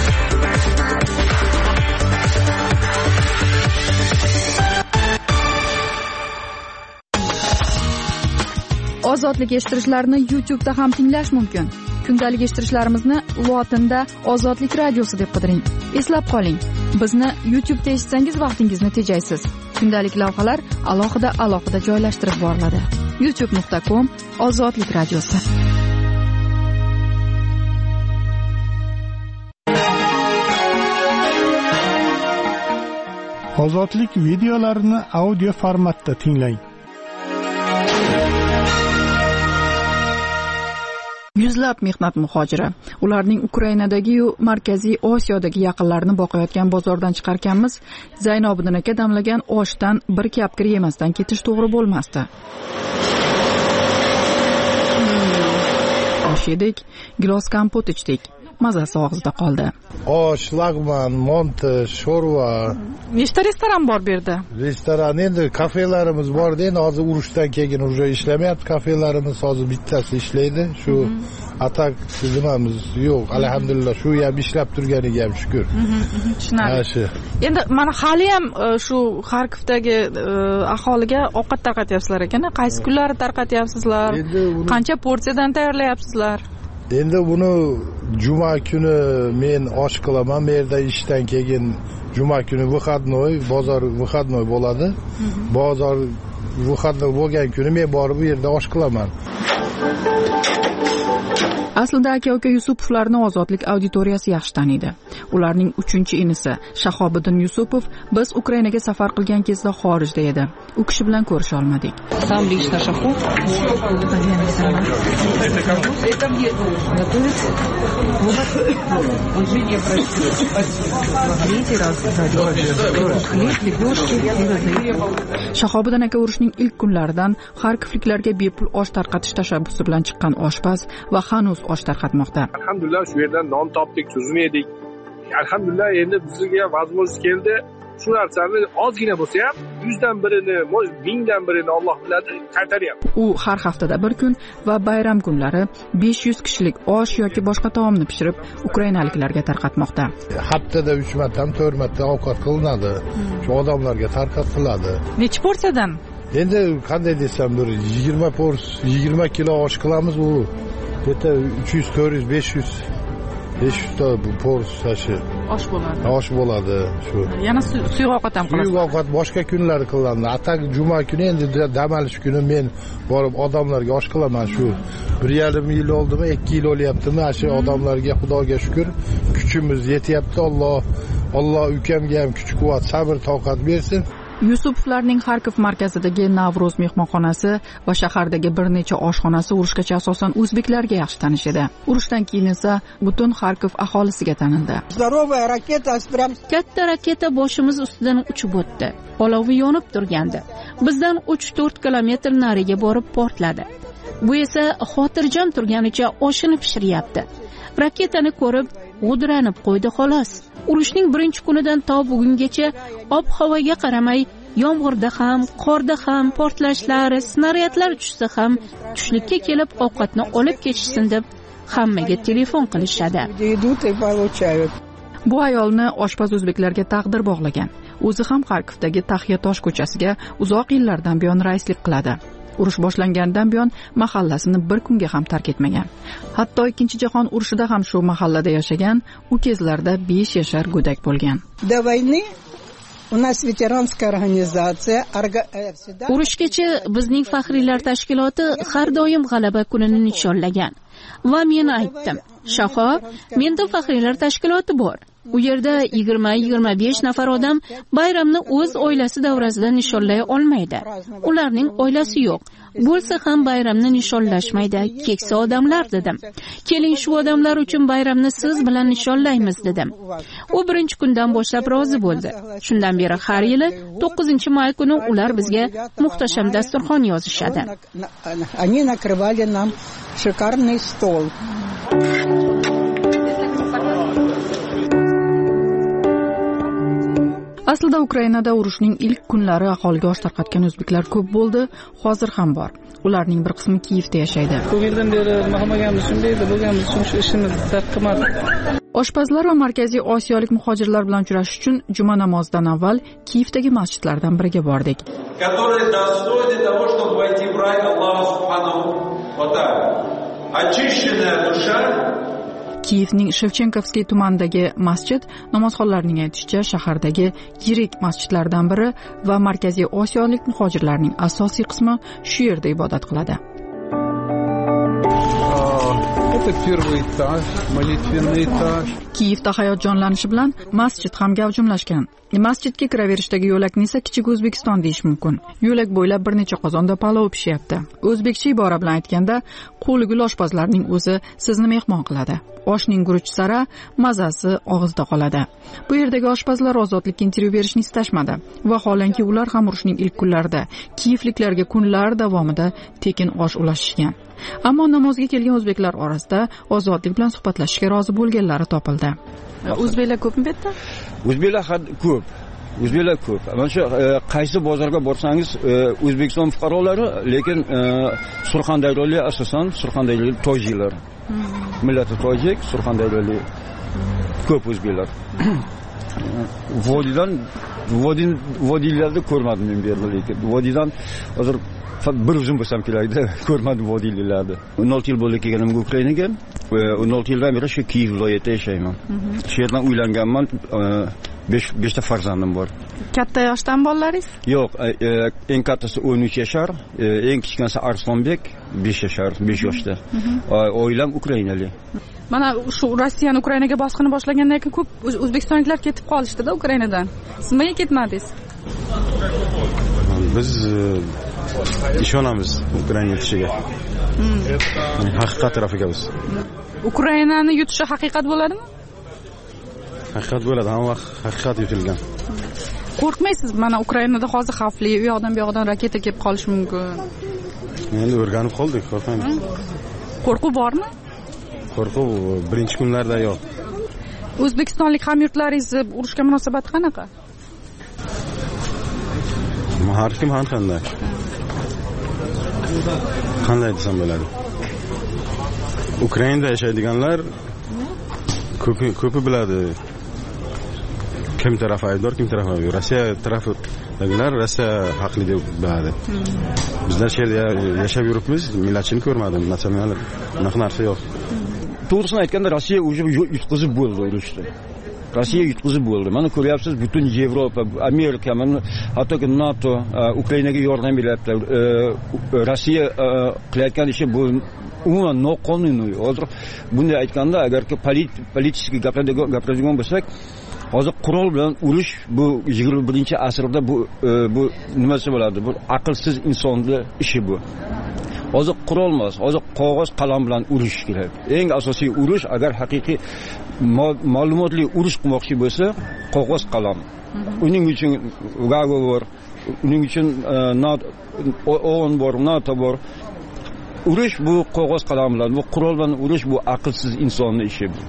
Ozodlik eshittirishlarni YouTube'da ham tinglash mumkin. Kundalik eshittirishlarimizni lotinda Ozodlik radiosi deb qidiring. Eslab qoling, bizni YouTube'da eshitsangiz vaqtingizni tejaysiz. Kundalik lavhalar alohida alohida joylashtirib boriladi. youtube nuqta com Ozodlik radiosi. Ozodlik videolarini audio formatda tinglang. Yuzlab mehnat muhojiri, ularning Ukrainadagi yu Markaziy Osiyodagi yaqinlarini boqayotgan bozordan chiqarganmiz, Zaynobiddin aka damlagan oshdan bir kapkir yemasdan ketish to'g'ri bo'lmasdi. Osh yedik, gilos kompot ichdik. Mazasi og'izda qoldi. Osh, lagman, monti, sho'rva. Nechta restoran bor bu yerda? Restoran endi kafelarimiz bor endi hozir urushdan keyin уже ishlamayapti kafelarimiz, hozir bittasi ishlaydi. Shu atak tizimimiz yo'q. Alhamdulillah, shu ham ishlab turganiga ham shukr. Tushunarli. Endi mana hali ham shu Xarkovdagi aholiga ovqat tarqatyapsizlar ekan. Qaysi kunlari tarqatyapsizlar? Qancha porsiyadan tayyorlayapsizlar? Endi buni juma kuni men osh qilaman. Bu yerda ishdan keyin juma kuni выходной, bozor выходной bo'ladi. Bozor выходной bo'lgan kuni men borib bu yerda osh qilaman. Aslida aka-uka Yusupovlarni Ozodlik auditoriyasi yaxshi taniydi. Ularning uchinchi inisi Shahobiddin Yusupov biz Ukrainaga safar qilgan kezda xorijda edi. U kishi bilan ko'risha olmadik. Сам лично Шахов. Shahobiddin aka urushning ilk kunlaridan Xarkovliklarga bepul osh tarqatish tashabbusi bilan chiqqan oshpaz va hanuz osh tarqatmoqda. Alhamdulillah shu yerdan non topdik, tuzini yedik. Alhamdulillah endi bizga возможность keldi. Shu narsani ozgina bo'lsa ham yuzdan birini, mingdan birini Alloh biladi qaytaryapti. U har haftada bir kun va bayram kunlari besh yuz kishilik osh yoki boshqa taomni pishirib ukrainaliklarga tarqatmoqda. Haftada uch marta, to'rt marta ovqat qilinadi. Shu odamlarga tarqatiladi. Necha porsiyadan? Endi qanday desam, bir yigirma pors, yigirma kilo osh qilamiz u. Bitta uch yuz, to'rt yuz, besh yuz besh yuz ta porsiya osh bo'ladi. Osh bo'ladi shu. Yana suyuq ovqat ham qilasiz. Suyuq ovqat boshqa kunlari qilinadi. Atak juma kuni endi dam olish kuni men borib odamlarga osh qilaman shu. bir yarim yil oldimi, ikki yil o'lyaptimi, shu odamlarga Xudoga shukr, kuchimiz yetyapti. Alloh Alloh ukamga ham kuch-quvvat, sabr, toqat bersin. Yusupovlarning Xarkov markazidagi Navro'z mehmonxonasi va shahardagi bir necha oshxonasi urushgacha asosan o'zbeklarga yaxshi tanish edi. Urushdan keyin esa butun Xarkov aholisiga tanildi. Katta raketa boshimiz ustidan uchib o'tdi. Olovi yonib turgandi. Bizdan uch to'rt kilometr nariga borib portladi. Bu esa xotirjam turganicha oshini pishiryapti. Raketani ko'rib g'udranib qo'ydi xolos. Urushning birinchi kunidan to bugungacha ob-havoga qaramay yomg'irda ham qorda ham portlashlar snaryadlar tushsa ham tushlikka kelib ovqatni olib ketishsin deb hammaga telefon qilishadi. Bu ayolni oshpaz o'zbeklarga taqdir bog'lagan. O'zi ham Xarkovdagi Taxyatosh ko'chasiga uzoq yillardan buyon raislik qiladi. Urush boshlangandan buyon mahallasini bir kunga ham tark etmagan. Hatto ikkinchi jahon urushida ham shu mahallada yashagan, u kezlarda besh yashar go'dak bo'lgan. Urushgacha bizning faxriylar tashkiloti har doim g'alaba kunini nishonlagan. Va men aytdim, Shaho, menda faxriylar tashkiloti bor. U yerda yigirma yigirma besh nafar odam bayramni o'z oilasi davrasida nishonlay olmaydi. Ularning oilasi yo'q. Bo'lsa ham bayramni nishonlashmaydi, keksa odamlar dedim. Keling shu odamlar uchun bayramni siz bilan nishonlaymiz dedim. U birinchi kundan boshlab rozi bo'ldi. Shundan beri har yili to'qqizinchi may kuni ular bizga muhtasham dasturxon yozishadi. Они накрывали нам шикарный стол. Aslida Ukrainada urushning ilk kunlari aholiga osh tarqatgan o'zbeklar ko'p bo'ldi, hozir ham bor. Ularning bir qismi Kiyevda yashaydi. Ko'p yildan beri mahmaganimiz shunday edi, bo'lganimiz uchun shu ishimizni tark qilmadik. Oshpazlar va Markaziy Osiyolik muhojirlar bilan uchrashish uchun juma namozidan avval Kiyevdagi masjidlardan biriga bordik. Которые достойны того, чтобы войти в рай Аллаха Субханаху ва Тааля. Очищенная душа Kiyevning Shevchenkovskiy tumanidagi masjid namozxonlarning aytishicha shahardagi yirik masjidlardan biri va Markaziy Osiyolik muhojirlarning asosiy qismi shu yerda ibodat qiladi. Это первый этаж, молитвенный этаж. Kiyevda hayot jonlanishi bilan masjid ham gavjumlashgan. Masjidga kiraverishdagi yo'lakni esa kichik O'zbekiston deyish mumkin. Yo'lak bo'ylab bir necha qozonda palov pishyapti. O'zbekcha ibora bilan aytganda, qo'ligul oshpazlarning o'zi sizni mehmon qiladi. Oshning guruch sara, mazasi og'izda qoladi. Bu yerdagi oshpazlar ozodlikka intervyu berishni istashmadi. Vaholanki ular ham urushning ilk kunlarida kiyevliklarga kunlar davomida tekin osh ulashishgan. Ammo namozga kelgan o'zbeklar orasida ozodlik bilan suhbatlashishga rozi bo'lganlari topildi. O'zbeklar ko'pmi bu yerda? O'zbeklar ko'p. O'zbeklar ko'p. Mana shu qaysi bozorga borsangiz O'zbekiston fuqarolari, lekin Surxondaryolik asosan Surxondaryolik tojiklar. Millati tojik, Surxondaryolik ko'p o'zbeklar. Vodiydan vodin vodiylarda ko'rmadim men bu yerda, lekin vodiydan hozir bir o'zim bo'lsam kerakda, ko'rmadim vodiylarni. o'n olti yil bo'ldi kelganimga Ukrainaga. o'n olti yildan beri shu Kiyev viloyatida yashayman. Shu yerdan uylanganman, besh ta farzandim bor. Katta yoshdan bolalaringiz? Yo'q, eng kattasi o'n uch yashar, eng kichkinasi Arslonbek besh yashar, besh yoshda. Oilam ukrainalik. Mana shu Rossiyani Ukrainaga bosqini boshlagandan keyin ko'p o'zbekistonliklar ketib qolishdi-da Ukrainadan. Siz nimaga ketmadingiz? Biz ishonamiz Ukraina yutishiga. Haqiqat tarafiga biz. Ukrainani yutishi haqiqat bo'ladimi? Haqiqat bo'ladi, hamma vaqt haqiqat yutilgan. Qo'rqmaysiz? Mana Ukrainada hozir xavfli, u yoqdan bu yoqdan raketa kelib qolishi mumkin. Endi o'rganib qoldik, qo'rqmaymiz. Qo'rquv bormi? Qo'rquv birinchi kunlarda yo'q. O'zbekistonlik hamyurtlaringiz urushga munosabati qanaqa? Har kim har qanday. Qanday desam bo'ladi? Ukrainada yashaydiganlar ko'p ko'pi biladi. Kim taraf aybdor, kim taraf aybdor. Rossiya tarafidagilar Rossiya haqli deb biladi. Bizlar shu yerda yashab yuribmiz, millatchilik ko'rmadim, nasional anaqa narsa yo'q. To'g'risini aytganda Rossiya o'zi yutqizib bo'ldi urushni. Rossiya yutqizib bo'ldi. Mana ko'ryapsiz, butun Yevropa, Amerika, mana hattoki NATO Ukrainaga yordam beryapti. Rossiya qilayotgan ishi bu umuman noqonuniy. Hozir bunday aytganda, agarki politik gapiradigan bo'lsak, hozir qurol bilan urush bu yigirma birinchi asrda bu bu nimasi bo'ladi? Bu aqlsiz insonning ishi bu. Hozir qurol emas, hozir qog'oz qalam bilan urush kerak. Eng asosiy urush agar haqiqiy ma'lumotli urush qilmoqchi bo'lsa, qog'oz qalam. Uning uchun Gago bor, uning uchun OON bor, NATO bor. Urush bu qog'oz qalam bilan, bu qurol bilan urush bu aqlsiz insonning ishi bu.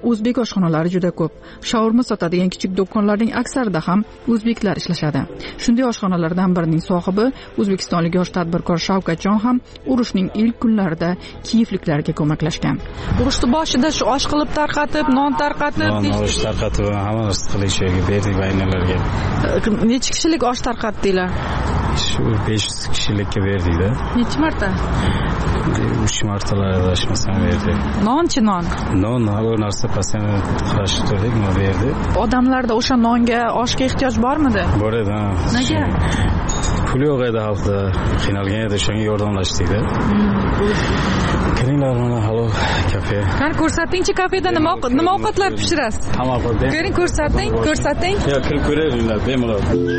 o'zbek oshxonalari juda ko'p. Shaurma sotadigan kichik do'konlarning aksarida ham o'zbeklar ishlashadi. Shunday oshxonalardan birining sohibi o'zbekistonlik yosh tadbirkor Shavkatjon ham urushning ilk kunlarida kiyevliklarga ko'maklashgan. Urushni boshida shu osh qilib tarqatib, non tarqatib, non osh tarqatib, hamma narsa qilishga berdik baynalarga. Necha kishilik osh tarqatdinglar? Shu besh kishilikka berdik-da. Necha marta? uch martalar adashmasam berdik. Nonchi non? Non, har narsa pasani qarashib turdik, nima berdi. Odamlarda o'sha nonga, oshga ehtiyoj bormidi? Bor edi. Nega? Pul yo'q edi xalqda, qiynalgan edi, shunga yordamlashdik-da. Kiringlar mana halol kafe. Qani ko'rsatingchi kafeda nima nima ovqatlar pishirasiz? Hamma qildi. Ko'ring, ko'rsating, ko'rsating. Yo'q, kirib ko'ringlar, bemalol.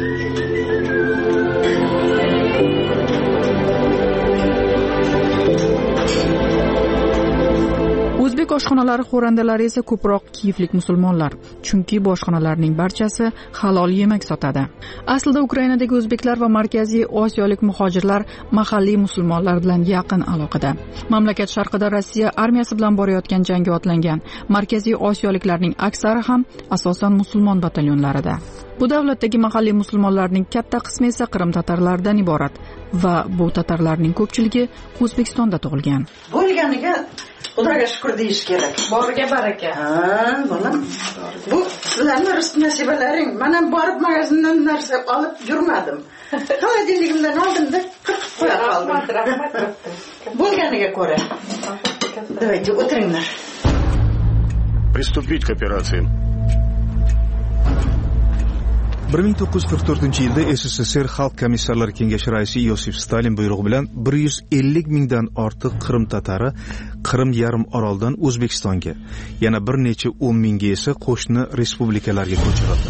O'zbek oshxonalari xo'randalari esa ko'proq kiyevlik musulmonlar, chunki bu oshxonalarning barchasi halol yemak sotadi. Aslida Ukrainadagi o'zbeklar va Markaziy Osiyolik muhojirlar mahalliy musulmonlar bilan yaqin aloqada. Mamlakat sharqida Rossiya armiyasi bilan borayotgan jangga otlangan Markaziy Osiyoliklarning aksari ham asosan musulmon batalyonlarida. Bu davlatdagi mahalliy musulmonlarning katta qismi esa Qrim tatarlaridan iborat va bu tatarlarning ko'pchiligi O'zbekistonda tug'ilgan. Bo'lganiga Xudoga shukr deyish kerak. Boriga baraka. Ha, bolam. Bu sizlarning rizq nasibalaring. Men ham borib magazindan narsa olib yurmadim. Xolodilligimdan oldim-da, qirqib qo'ya qoldim. Rahmat. Bo'lganiga ko'ra. Давайте, o'tiringlar. Приступить к операции. bir ming to'qqiz yuz qirq to'rtinchi yilda S S S R Xalq komissarlari kengashi raisi Yosif Stalin buyrug'i bilan bir yuz ellik mingdan ortiq Qrim tatari Qrim yarim oroldan O'zbekistonga, yana bir necha o'n mingga esa qo'shni respublikalarga ko'chirildi.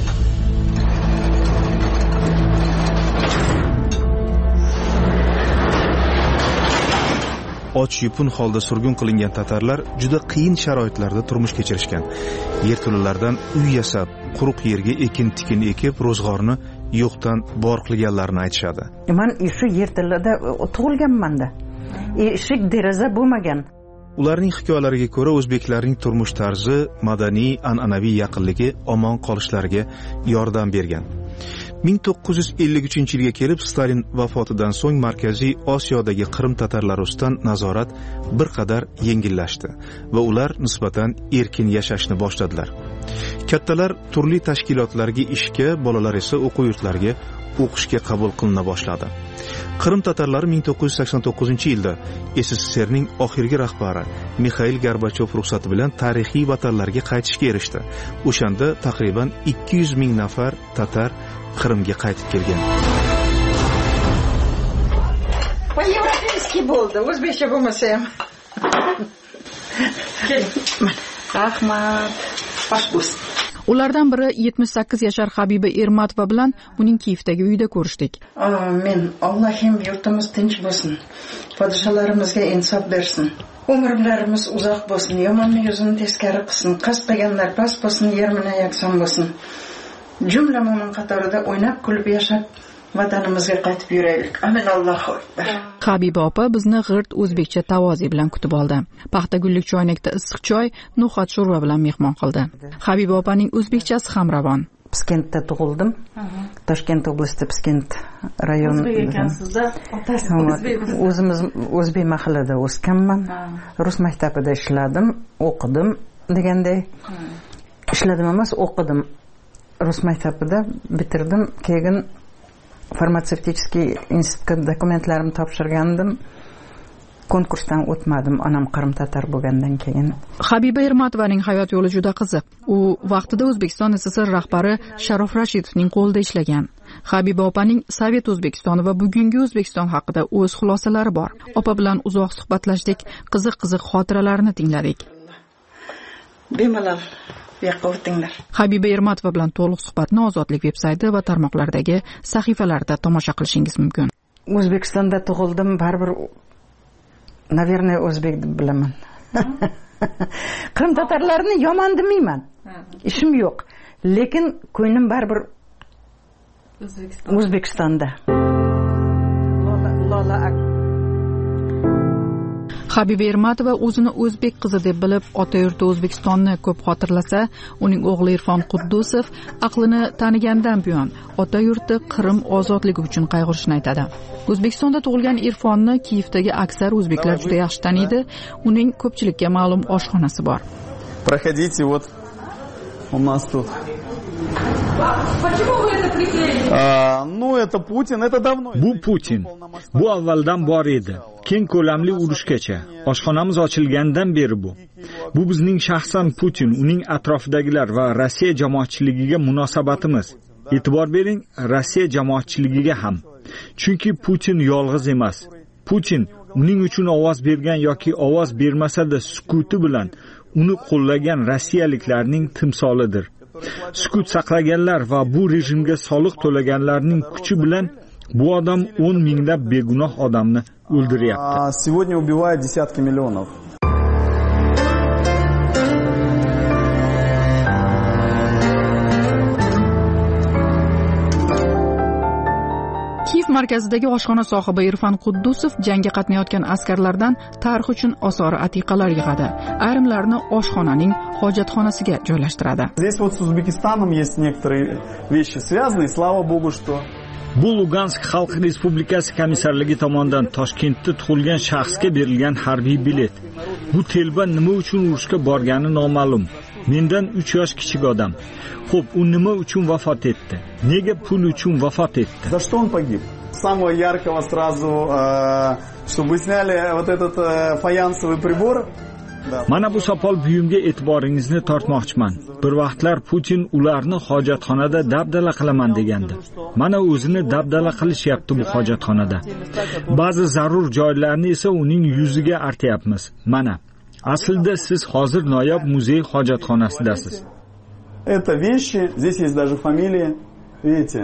Och yupun holda surgun qilingan tatarlar juda qiyin sharoitlarda turmush kechirishgan. Yerto'lalardan uy yasab, quruq yerga ekin-tikin ekib, ro'zg'orni yo'qdan bor qilganlarini aytishadi. Men shu yerto'lada tug'ilganman-da. Eshik deraza bo'lmagan. Ularning hikoyalariga ko'ra, o'zbeklarning turmush tarzi, madaniy, an'anaviy yaqinligi omon qolishlariga yordam bergan. ming to'qqiz yuz ellik uchinchi yilga kelib Stalin vafotidan so'ng Markaziy Osiyodagi Qrim tatarlari ustidan nazorat bir qadar yengillashdi va ular nisbatan erkin yashashni boshladilar. Kattalar turli tashkilotlarga ishga, bolalar esa o'quv yurtlariga o'qishga qabul qilina boshladi. Qrim tatarlari ming to'qqiz yuz sakson to'qqizinchi yilda S S S Rning oxirgi rahbari Mixail Gorbachov ruxsati bilan tarixiy vatanlariga qaytishga erishdi. O'shanda taqriban ikki yuz ming nafar tatar Qrimga qaytib kelgan. По-европейски bo'ldi, o'zbekcha bo'lmasa ham. Rahmat. Xo'sh bo'lsin. Ulardan biri yetmish sakkiz yashar Habiba Ermatova bilan uning Kiyevdagi uyida ko'rishdik. Amin. Allohim yurtimiz tinch bo'lsin. Podsholarimizga insof bersin. Umrlarimiz uzoq bo'lsin. Yomonning yuzini teskari qilsin. Qasd qilganlar past bo'lsin, yermina yakson bo'lsin. Jumla mo'min qatorida o'ynab kulib yashab vatanimizga qaytib yuraylik. Amin. Allohu akbar. Habiba opa bizni g'irt o'zbekcha tavozi bilan kutib oldi. Paxta gullik choynakda issiq choy, no'xat sho'rva bilan mehmon qildi. Habiba opaning o'zbekchasi ham ravon. Piskentda tug'ildim. Toshkent oblasti Piskent rayoni. O'zbek ekansizda, otasi o'zbek. O'zimiz o'zbek mahallada o'sganman. Rus maktabida ishladim, o'qidim deganday. Ishladim emas, o'qidim. Rus maktabida bitirdim, keyin farmatsevtический institutga dokumentlarimni topshirgandim. Konkursdan o'tmadim, onam Qrim tatar bo'lgandan keyin. Habiba Ermatovaning hayot yo'li juda qiziq. U vaqtida O'zbekiston S S R rahbari Sharof Rashidovning qo'lida ishlagan. Habiba opaning Sovet O'zbekistoni va bugungi O'zbekiston haqida o'z xulosalari bor. Opa bilan uzoq suhbatlashdik, qiziq-qiziq xotiralarini tingladik. Bemalol yo'qotinglar. Habiba Ermatova bilan to'liq suhbatni Ozodlik veb-sayti va tarmoqlardagi sahifalarda tomosha qilishingiz mumkin. O'zbekistonda tug'ildim, baribir naверное o'zbek deb bilaman. Qrim tatarlarini yomon demayman. Ishim yo'q. Lekin ko'nglim baribir O'zbekistonda. Habiba Ermatova o'zini o'zbek qizi deb bilib, ota yurti O'zbekistonni ko'p xotirlasa, uning o'g'li Irfon Quddusov aqlini tanigandan buyon ota yurti Qrim ozodligi uchun qayg'urishni aytadi. O'zbekistonda tug'ilgan Irfonni Kiyevdagi aksar o'zbeklar juda yaxshi taniydi. Uning ko'pchilikka ma'lum oshxonasi bor. Проходите, вот у нас тут. Почему вы это приклеили? А, ну это Putin, это давно. Bu Putin. Bu avvaldan bor edi. Keng ko'lamli urushgacha. Oshxonamiz ochilgandan beri bu. Bu bizning shaxsan Putin, uning atrofidagilar va Rossiya jamoatchiligiga munosabatimiz. E'tibor bering, Rossiya jamoatchiligiga ham. Chunki Putin yolg'iz emas. Putin uning uchun ovoz bergan yoki ovoz bermasa-da sukuti bilan uni qo'llagan rossiyaliklarning timsolidir. Sukut saqlaganlar va bu rejimga soliq to'laganlarning kuchi bilan bu odam o'n minglab begunoh odamni o'ldiryapti. Сегодня убивает десятки миллионов. Kiyev markazidagi oshxona sohibi Irfon Quddusov jangga qatnayotgan askarlardan tarix uchun osori atiqalar yig'adi. Ayrimlarini oshxonaning hojatxonasiga joylashtiradi. Здесь вот с Узбекистаном есть некоторые вещи связанные, слава богу, что Bu Lugansk Xalq Respublikasi komissarligi tomonidan Toshkentda tug'ilgan shaxsga berilgan harbiy bilet. Bu telba nima uchun urushga borgani noma'lum. Mendan uch yosh kichik odam. Xo'p, u nima uchun vafot etdi? Nega pul uchun vafot etdi? За что он погиб? Самого яркого сразу, э, чтобы сняли вот этот э, фаянсовый прибор. Mana bu sopol buyumga e'tiboringizni tortmoqchiman. Bir vaqtlar Putin ularni hojatxonada dabdala qilaman degandi. Mana o'zini dabdala qilishyapti bu hojatxonada. Ba'zi zarur joylarni esa uning yuziga artyapmiz. Mana, aslida siz hozir noyob muzey hojatxonasidasiz. Это вещи, здесь есть даже фамилии, видите?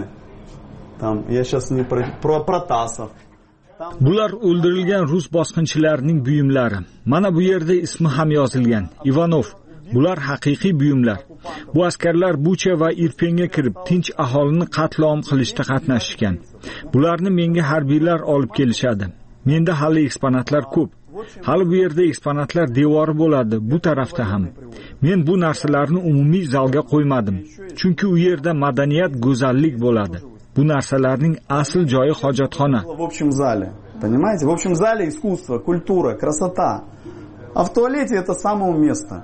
Там я сейчас не про, про Протасов. Bular o'ldirilgan rus bosqinchilarining buyumlari. Mana bu yerda ismi ham yozilgan. Ivanov. Bular haqiqiy buyumlar. Bu askarlar Bucha va Irpenga kirib, tinch aholini qatlom qilishda qatnashgan. Bularni menga harbiylar olib kelishadi. Menda hali eksponatlar ko'p. Hali bu yerda eksponatlar devori bo'ladi, bu tarafda ham. Men bu narsalarni umumiy zalga qo'ymadim. Chunki u yerda madaniyat, go'zallik bo'ladi. Bu narsalarning asl joyi hojatxona. В общем зале, понимаете? В общем зале искусство, культура, красота. А в туалете это самое место.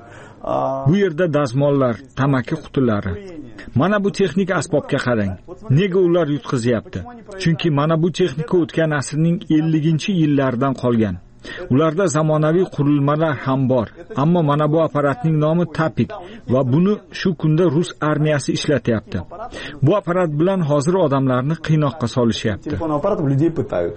Bu yerda dazmollar, tamaki qutilari. Mana bu texnik asbobga qarang. Nega ular yutqizyapti? Chunki mana bu texnika o'tgan asrning elliginchi yillaridan qolgan. Ularda zamonaviy qurilmalar ham bor, ammo mana bu apparatning nomi Tapik va buni shu kunda rus armiyasi ishlatyapti. Bu apparat bilan hozir odamlarni qiynoqqa solishyapti. Telefon apparat людей пытают.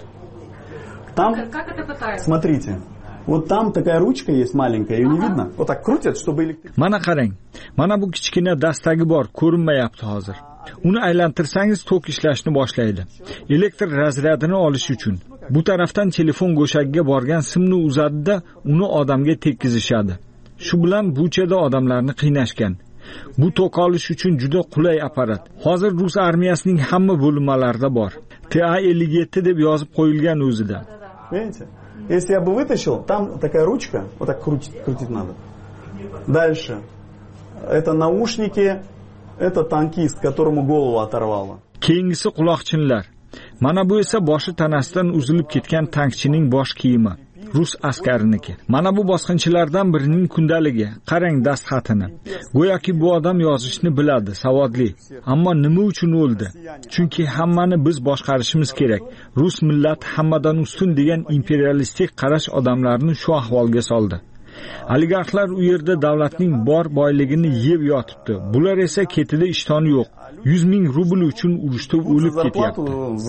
Там, как это пытают? Смотрите. Вот там такая ручка есть маленькая, ее не видно. Вот так крутят, чтобы электричество. Mana qarang. Mana bu kichkina dastagi bor, ko'rinmayapti hozir. Uni aylantirsangiz tok ishlashni boshlaydi. Elektr razryadini olish uchun. Bu tarafdan telefon go'shagiga borgan simni uzadida uni odamga tekkizishadi. Shu bilan Buchada odamlarni qiynashgan. Bu tok olish uchun juda qulay apparat. Hozir rus armiyasining hamma bo'linmalarida bor. T A ellik yetti deb yozib qo'yilgan o'zida. Видите? Если я бы вытащил, там такая ручка, вот так крутить, крутить надо. Дальше. Это наушники, это танкист, которому голову оторвало. Keyingisi quloqchinlar. Mana bu esa boshi tanasidan uzilib ketgan tankchining bosh kiyimi. Rus askariniki. Mana bu bosqinchilardan birining kundaligi. Qarang dastxatini. Go'yoki bu odam yozishni biladi, savodli. Ammo nima uchun o'ldi? Chunki hammani biz boshqarishimiz kerak. Rus millati hammadan ustun degan imperialistik qarash odamlarni shu ahvolga soldi. Oligarxlar u yerda davlatning bor boyligini yeb yotibdi. Bular esa ketida ishtoni yo'q. yuz ming rubl uchun urushda o'lib ketyapti.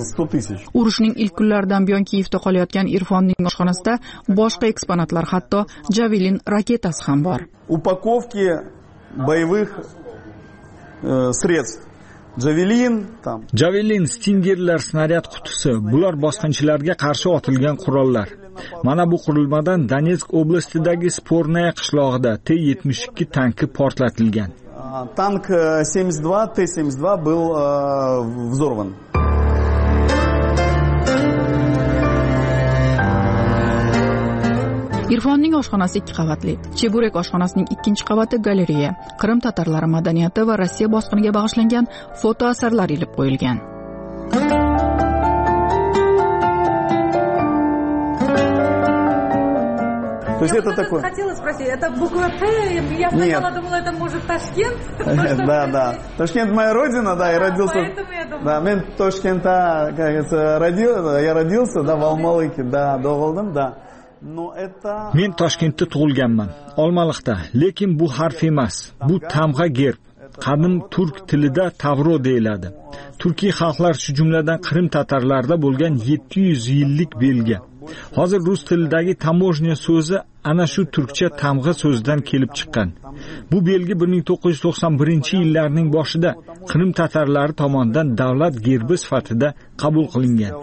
Urushning ilk kunlaridan buyon Kiyevda qolayotgan Irfonning oshxonasida boshqa eksponatlar, hatto Javelin raketasi ham bor. Упаковки боевых э, средств. Javelin tam. Javelin, Stingerlar, snaryad qutisi. Bular bosqinchilarga qarshi otilgan qurollar. Mana bu qurilmadan Donetsk oblastidagi Spornaya qishlog'ida T yetmish ikki tanki portlatilgan. Танк семьдесят два, Т семьдесят два был э, взорван. Irfonning oshxonasi ikki qavatli. Cheburek oshxonasining ikkinchi qavati galereya, Qrim tatarlari madaniyati va Rossiya bosqiniga bag'ishlangan foto asarlar ilib qo'yilgan. То есть это такое... Хотела спросить, это буква Т? Я сначала думала, это может Ташкент. Да, да. Ташкент моя родина, да, я родился... Да, мен Ташкентта, как говорится, родился, я родился, да, в Алмалыке, да, doğuldum, да. Men Toshkentda tug'ilganman, Olmaliqda, lekin bu harf emas, bu tamg'a gerb. Qadim turk tilida Tavro deyiladi. Turkiy xalqlar shu jumladan Qrim tatarlarida bo'lgan yetti yuz yillik belgi. Hozir rus tilidagi tamojnya so'zi ana shu turkcha tamg'a so'zidan kelib chiqqan. Bu belgi bir ming to'qqiz yuz to'qson birinchi yillarning boshida Qrim tatarlari tomonidan davlat gerbi sifatida qabul qilingan.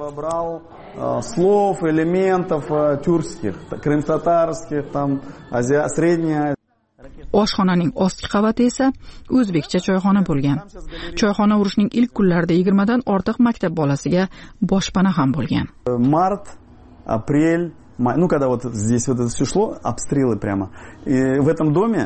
Слов, элементов тюркских, крым-татарских, там, Азия, Средняя. Oshxonaning ostki qavati esa o'zbekcha choyxona bo'lgan. Choyxona urushning ilk kunlarida yigirmadan ortiq maktab bolasiga boshpana ham bo'lgan. Март, апрель, май, ну когда вот здесь вот это все шло, обстрелы прямо. И в этом доме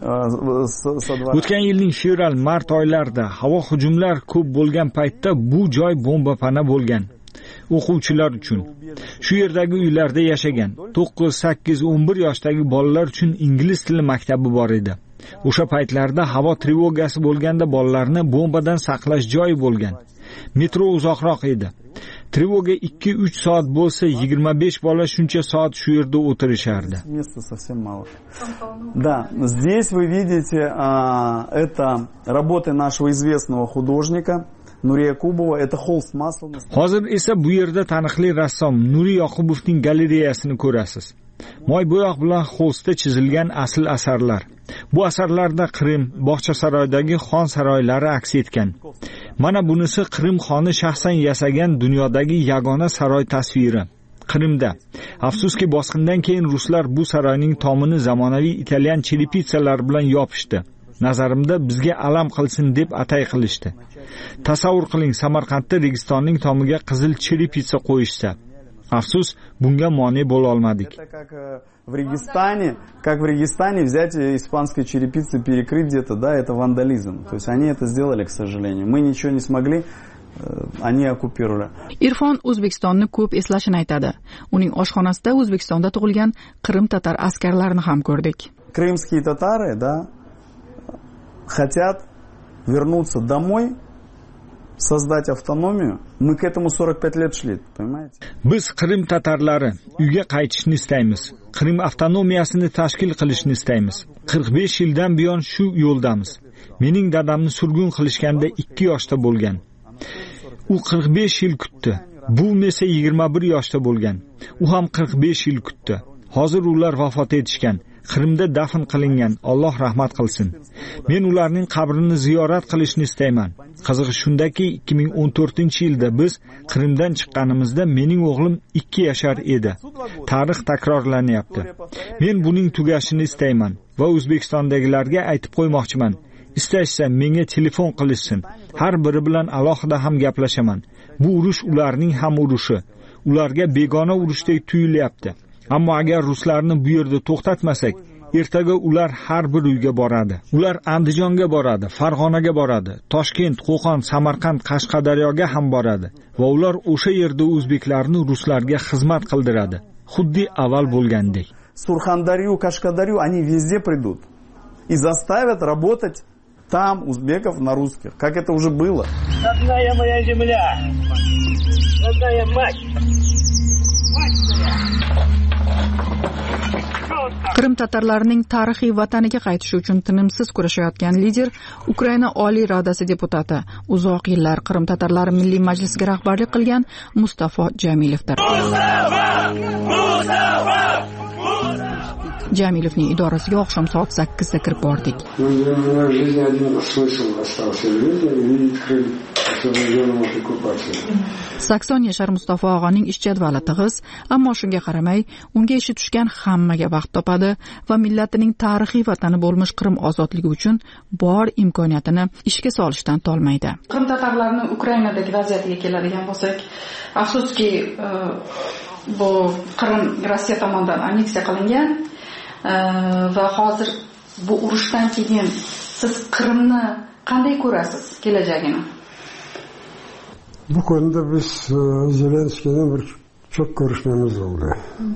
со двора... O'tgan yilning fevral-mart oylarida havo hujumlar ko'p bo'lgan paytda bu joy bombapana bo'lgan. O'quvchilar uchun shu yerdagi uylarda yashagan to'qqiz, sakkiz, o'n bir yoshdagi bolalar uchun ingliz tili maktabi bor edi. O'sha paytlarda havo trevogasi bo'lganda bolalarni bombadan saqlash joyi bo'lgan. Metro uzoqroq edi. Trevoga ikki uch soat bo'lsa, yigirma besh bola shuncha soat shu yerda o'tirishardi. Места совсем мало. Да, здесь вы видите, а, это работы нашего известного художника Nuriya Kubova, это холст маслом. Hozir esa bu yerda taniqli rassom Nuriy Yoqubovning galereyasini ko'rasiz. Moy bo'yoq bilan holstda chizilgan asl asarlar. Bu asarlarda Qrim, Bog'chasaroydagi xon saroylari aks etgan. Mana bunisi Qrim xoni shaxsan yasagan dunyodagi yagona saroy tasviri. Qrimda. Afsuski bosqindan keyin ruslar bu saroyning tomini zamonaviy italyan cherepitsalar bilan yopishdi. Nazarimda bizga alam qilsin deb atay qilishdi. Tasavvur qiling, Samarqandda Registonning tomiga qizil cherepitsa qo'yishsa. Afsus, bunga mane bo'la olmadik. В Регистане, как в Регистане взять испанской черепицы перекрыть где-то, да, это вандализм. То есть они это сделали, к сожалению. Мы ничего не смогли, они оккупировали. Irfon O'zbekistonni ko'p eslashini aytadi. Uning oshxonasida O'zbekistonda tug'ilgan Qrim tatar askarlarini ham ko'rdik. Крымские татары, да, хотят вернуться домой, создать автономию. Мы к этому сорок пять лет шли, понимаете? Biz Qrim tatarlari uyga qaytishni istaymiz. Qrim avtonomiyasini tashkil qilishni istaymiz. qirq besh yildan buyon shu yo'ldamiz. Mening dadamni surgun qilishganda ikki yoshda bo'lgan. U qirq besh yil kutdi. Bu esa yigirma bir yoshda bo'lgan. U ham qirq besh yil kutdi. Hozir ular vafot etishgan. Qrimda dafn qilingan. Alloh rahmat qilsin. Men ularning qabrini ziyorat qilishni istayman. Qizig'i shundaki, ikki ming o'n to'rtinchi yilda biz Qrimdan chiqqanimizda mening o'g'lim ikki yashar edi. Tarix takrorlanyapti. Men buning tugashini istayman va O'zbekistondagilarga aytib qo'ymoqchiman. Istashsa menga telefon qilishsin. Har biri bilan alohida ham gaplashaman. Bu urush ularning ham urushi. Ularga begona urushdek tuyulyapti. Ammo agar ruslarni bu yerda to'xtatmasak, ertaga ular har bir uyga boradi. Ular Andijonga boradi, Farg'onaga boradi, Toshkent, Qo'qon, Samarqand, Qashqadaryoga ham boradi va ular o'sha yerda o'zbeklarni ruslarga xizmat qildiradi. Xuddi avval bo'lgandek. Surxondaryo, Qashqadaryo, они везде придут и заставят работать там узбеков на русских, как это уже было. Родная моя земля, родная мать, мать моя. Qrim tatarlarining tarixiy vataniga qaytish uchun tinimsiz kurashayotgan lider Ukraina Oliy Radasi deputati, uzoq yillar Qrim tatarlari milliy majlisiga rahbarlik qilgan Mustafo Jamilovdir. Jamilovning idorasiga oqshom soat sakkizda kirib bordik. sakson yashar Mustafo og'aning ish jadvali tig'iz, ammo shunga qaramay, unga ishi tushgan hammaga vaqt topadi va millatining tarixiy vatani bo'lmish Qrim ozodligi uchun bor imkoniyatini ishga solishdan tolmaydi. Qrim tatarlarining Ukrainadagi vaziyatiga keladigan bo'lsak, afsuski bu Qrim Rossiya tomonidan anneksiya qilingan va hozir bu urushdan keyin siz Qrimni qanday ko'rasiz kelajagini? Bu konuda biz Zelenskiyning bir çok görüşmemiz oldu.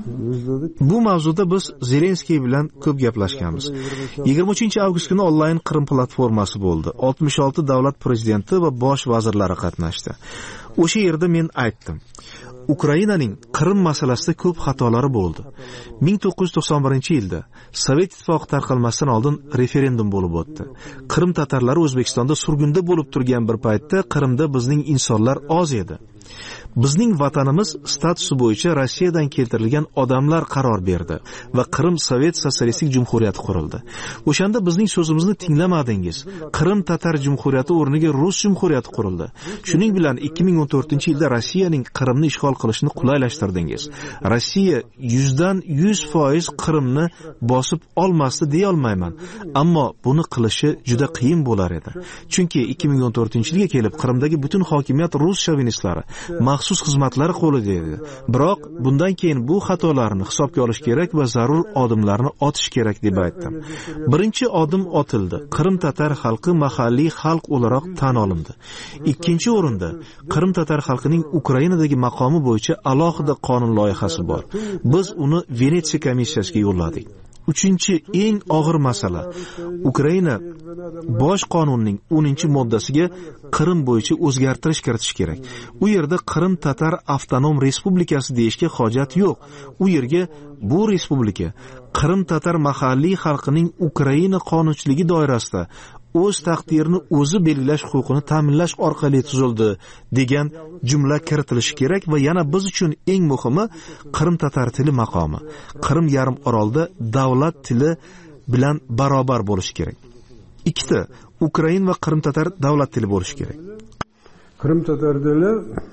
Bu mavzuda biz Zelenskiy bilan ko'p gaplashganmiz. yigirma uchinchi avgust kuni onlayn Qrim platformasi bo'ldi. oltmish olti davlat prezidenti va bosh vazirlari qatnashdi. O'sha yerda men aytdim. Ukrainaning Qrim masalasida ko'p xatolari bo'ldi. ming to'qqiz yuz to'qson birinchi yilda Sovet ittifoqi tarqalmasdan oldin referendum bo'lib o'tdi. Qrim tatarlari O'zbekistonda surgunda bo'lib turgan bir paytda Qrimda bizning insonlar oz edi. Bizning vatanimiz statusi bo'yicha Rossiyadan keltirilgan odamlar qaror berdi va Qrim Sovet Sotsialistik Jumhuriyati qurildi. O'shanda bizning so'zimizni tinglamadingiz. Qrim Tatar Jumhuriyati o'rniga Rus Jumhuriyati qurildi. Shuning bilan ikki ming o'n to'rtinchi yilda Rossiyaning Qrimni ishg'ol qilishini qulaylashtirdingiz. Rossiya yuzdan yuz foiz Qrimni bosib olmasdi deya olmayman, ammo buni qilishi juda qiyin bo'lar edi. Chunki ikki ming o'n to'rtinchi yilga kelib Qrimdagi butun hokimiyat rus shovinistlari maxsus xizmatlari qo'lida edi. Biroq bundan keyin bu xatolarni hisobga olish kerak va zarur odimlarni otish kerak deb aytdim. Birinchi odim otildi. Qrim tatar xalqi mahalliy xalq o'laroq tan olindi. Ikkinchi o'rinda Qrim tatar xalqining Ukrainadagi maqomi bo'yicha alohida qonun loyihasi bor. Biz uni Venetsiya komissiyasiga yo'lladik. Uchinchi eng og'ir masala Ukraina bosh qonunining o'ninchi moddasiga Qrim bo'yicha o'zgartirish kiritish kerak. U yerda Qrim Tatar avtonom respublikasi deyishga hojat yo'q. U yerga bu respublika Qrim Tatar mahalliy xalqining Ukraina qonunchiligi doirasida o'z taqdirini o'zi belgilash huquqini ta'minlash orqali tuzildi degan jumla kiritilishi kerak va yana biz uchun eng muhimi Qrim tatar tili maqomi. Qrim yarim orolda davlat tili bilan barobar bo'lishi kerak. Ikkita Ukrain va Qrim tatar davlat tili bo'lishi kerak. Qrim tatar tili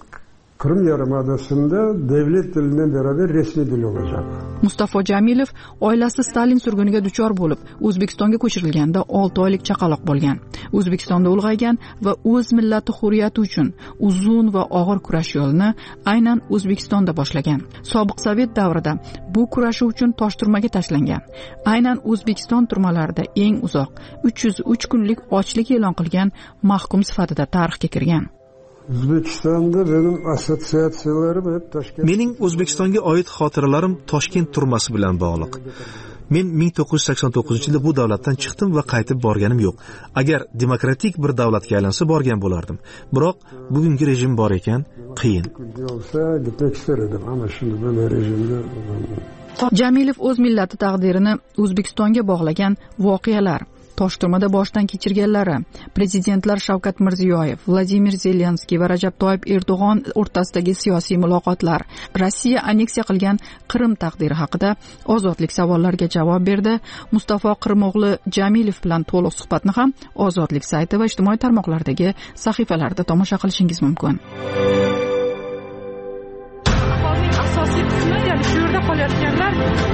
Qrim Yarımadası'nda devlet dilinden beraber resmi dil olacak. Mustafa Jamilov oilasi Stalin surguniga duchor bo'lib, O'zbekistonga ko'chirilganda olti oylik chaqaloq bo'lgan. O'zbekistonda ulg'aygan va o'z millati hurriyati uchun uzun va og'ir kurash yo'lini aynan O'zbekistonda boshlagan. Sobiq Sovet davrida bu kurashi uchun Toshturmaga tashlangan. Aynan O'zbekiston turmalarida eng uzoq uch yuz uch kunlik ochlik e'lon qilgan mahkum sifatida tarixga kirgan. O'zbekistonda benim assotsiatsiyalarim hep Toshkent. Mening O'zbekistonga oid xotiralarim Toshkent turmasi bilan bog'liq. Men ming to'qqiz yuz sakson to'qqizinchi yilda bu davlatdan chiqdim va qaytib borganim yo'q. Agar demokratik bir davlatga aylansa borgan bo'lardim. Biroq bugungi rejim bor ekan, qiyin. Jamilov o'z millati taqdirini O'zbekistonga bog'lagan voqealar, Toshturmada boshdan kechirganlari, prezidentlar Shavkat Mirziyoyev, Vladimir Zelenskiy va Rajab Toyyib Erdo'g'on o'rtasidagi siyosiy muloqotlar, Rossiya anneksiya qilgan Qrim taqdiri haqida ozodlik savollariga javob berdi. Mustafa Qirmo'g'li Jamilov bilan to'liq suhbatni ham Ozodlik sayti va ijtimoiy tarmoqlardagi sahifalarda tomosha qilishingiz mumkin. Asosiy qismi, ya'ni shu yerda qolayotganlar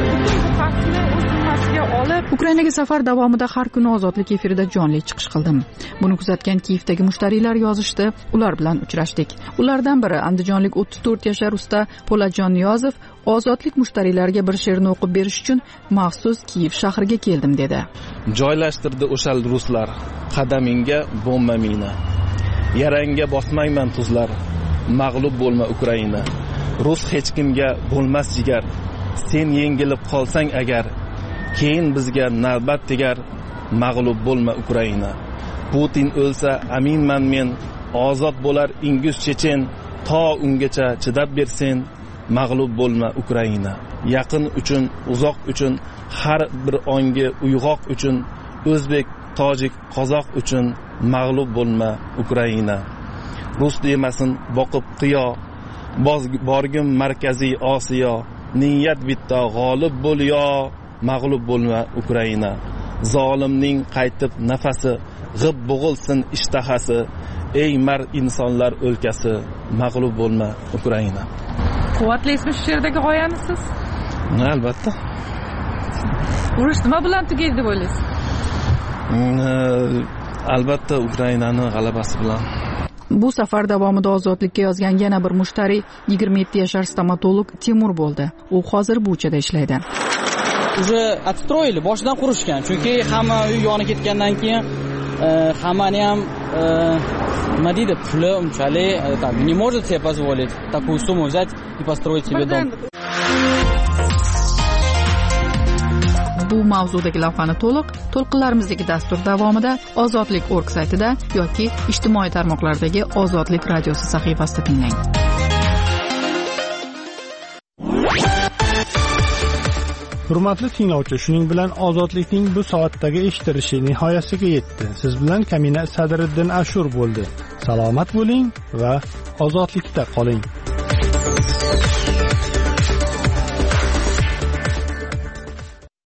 Ukrainaga safar davomida har kuni Ozodlik efirida jonli chiqish qildim. Buni kuzatgan Kiyevdagi mushtariylar yozishdi, ular bilan uchrashdik. Ulardan biri andijonlik o'ttiz to'rt yashar usta Po'latjon Niyozov Ozodlik mushtariylariga bir she'rni o'qib berish uchun maxsus Kiyev shahriga keldim dedi. Joylashtirdi o'shal ruslar qadamingga bomba mina. Yarangga bosmayman tuzlar. Mag'lub bo'lma Ukraina. Rus hech kimga bo'lmas jigar. Sen yengilib qolsang agar keyin bizga navbat tegar. Mag'lub bo'lma Ukraina. Putin o'lsa aminman men, ozod bo'lar Ingus Chechen, to ungacha chidab bersen. Mag'lub bo'lma Ukraina. Yaqin uchun, uzoq uchun, har bir ongi uyg'oq uchun, o'zbek, tojik, qozoq uchun mag'lub bo'lma Ukraina. Rus demasin boqib qiyo, borgim markaziy Osiyo. Niyat bitta g'olib bo'l yo, mag'lub bo'lma Ukraina. Zolimning qaytib nafasi, g'ib bo'g'ilsin ishtahasi. Ey mar insonlar o'lkasi, mag'lub bo'lma Ukraina. Quvvatlaysizmi shu yerdagi g'oyamisiz? Albatta. Urush nima bilan tugaydi deb o'ylaysiz? Albatta Ukrainaning g'alabasi bilan. Bu safar davomida ozodlikka yozgan yana bir mushtariy yigirma yetti yashar stomatolog Timur bo'ldi. U hozir Buchada ishlaydi. Уже отстроили, boshidan qurishgan. Chunki hamma uy yonib ketgandan keyin hammani ham nima deydi, puli unchalik так не может себе позволить такую сумму взять и построить себе дом. Bu mavzudagi lavhani to'liq to'lqinlarimizdagi dastur davomida ozodlik punkt org saytida yoki ijtimoiy tarmoqlardagi Ozodlik radiosi sahifasida tinglang. Hurmatli tinglovchi, shuning bilan ozodlikning bu soatdagi eshitilishi nihoyasiga yetdi. Siz bilan Kamina Sadriddin Ashur bo'ldi. Salomat bo'ling va ozodlikda qoling.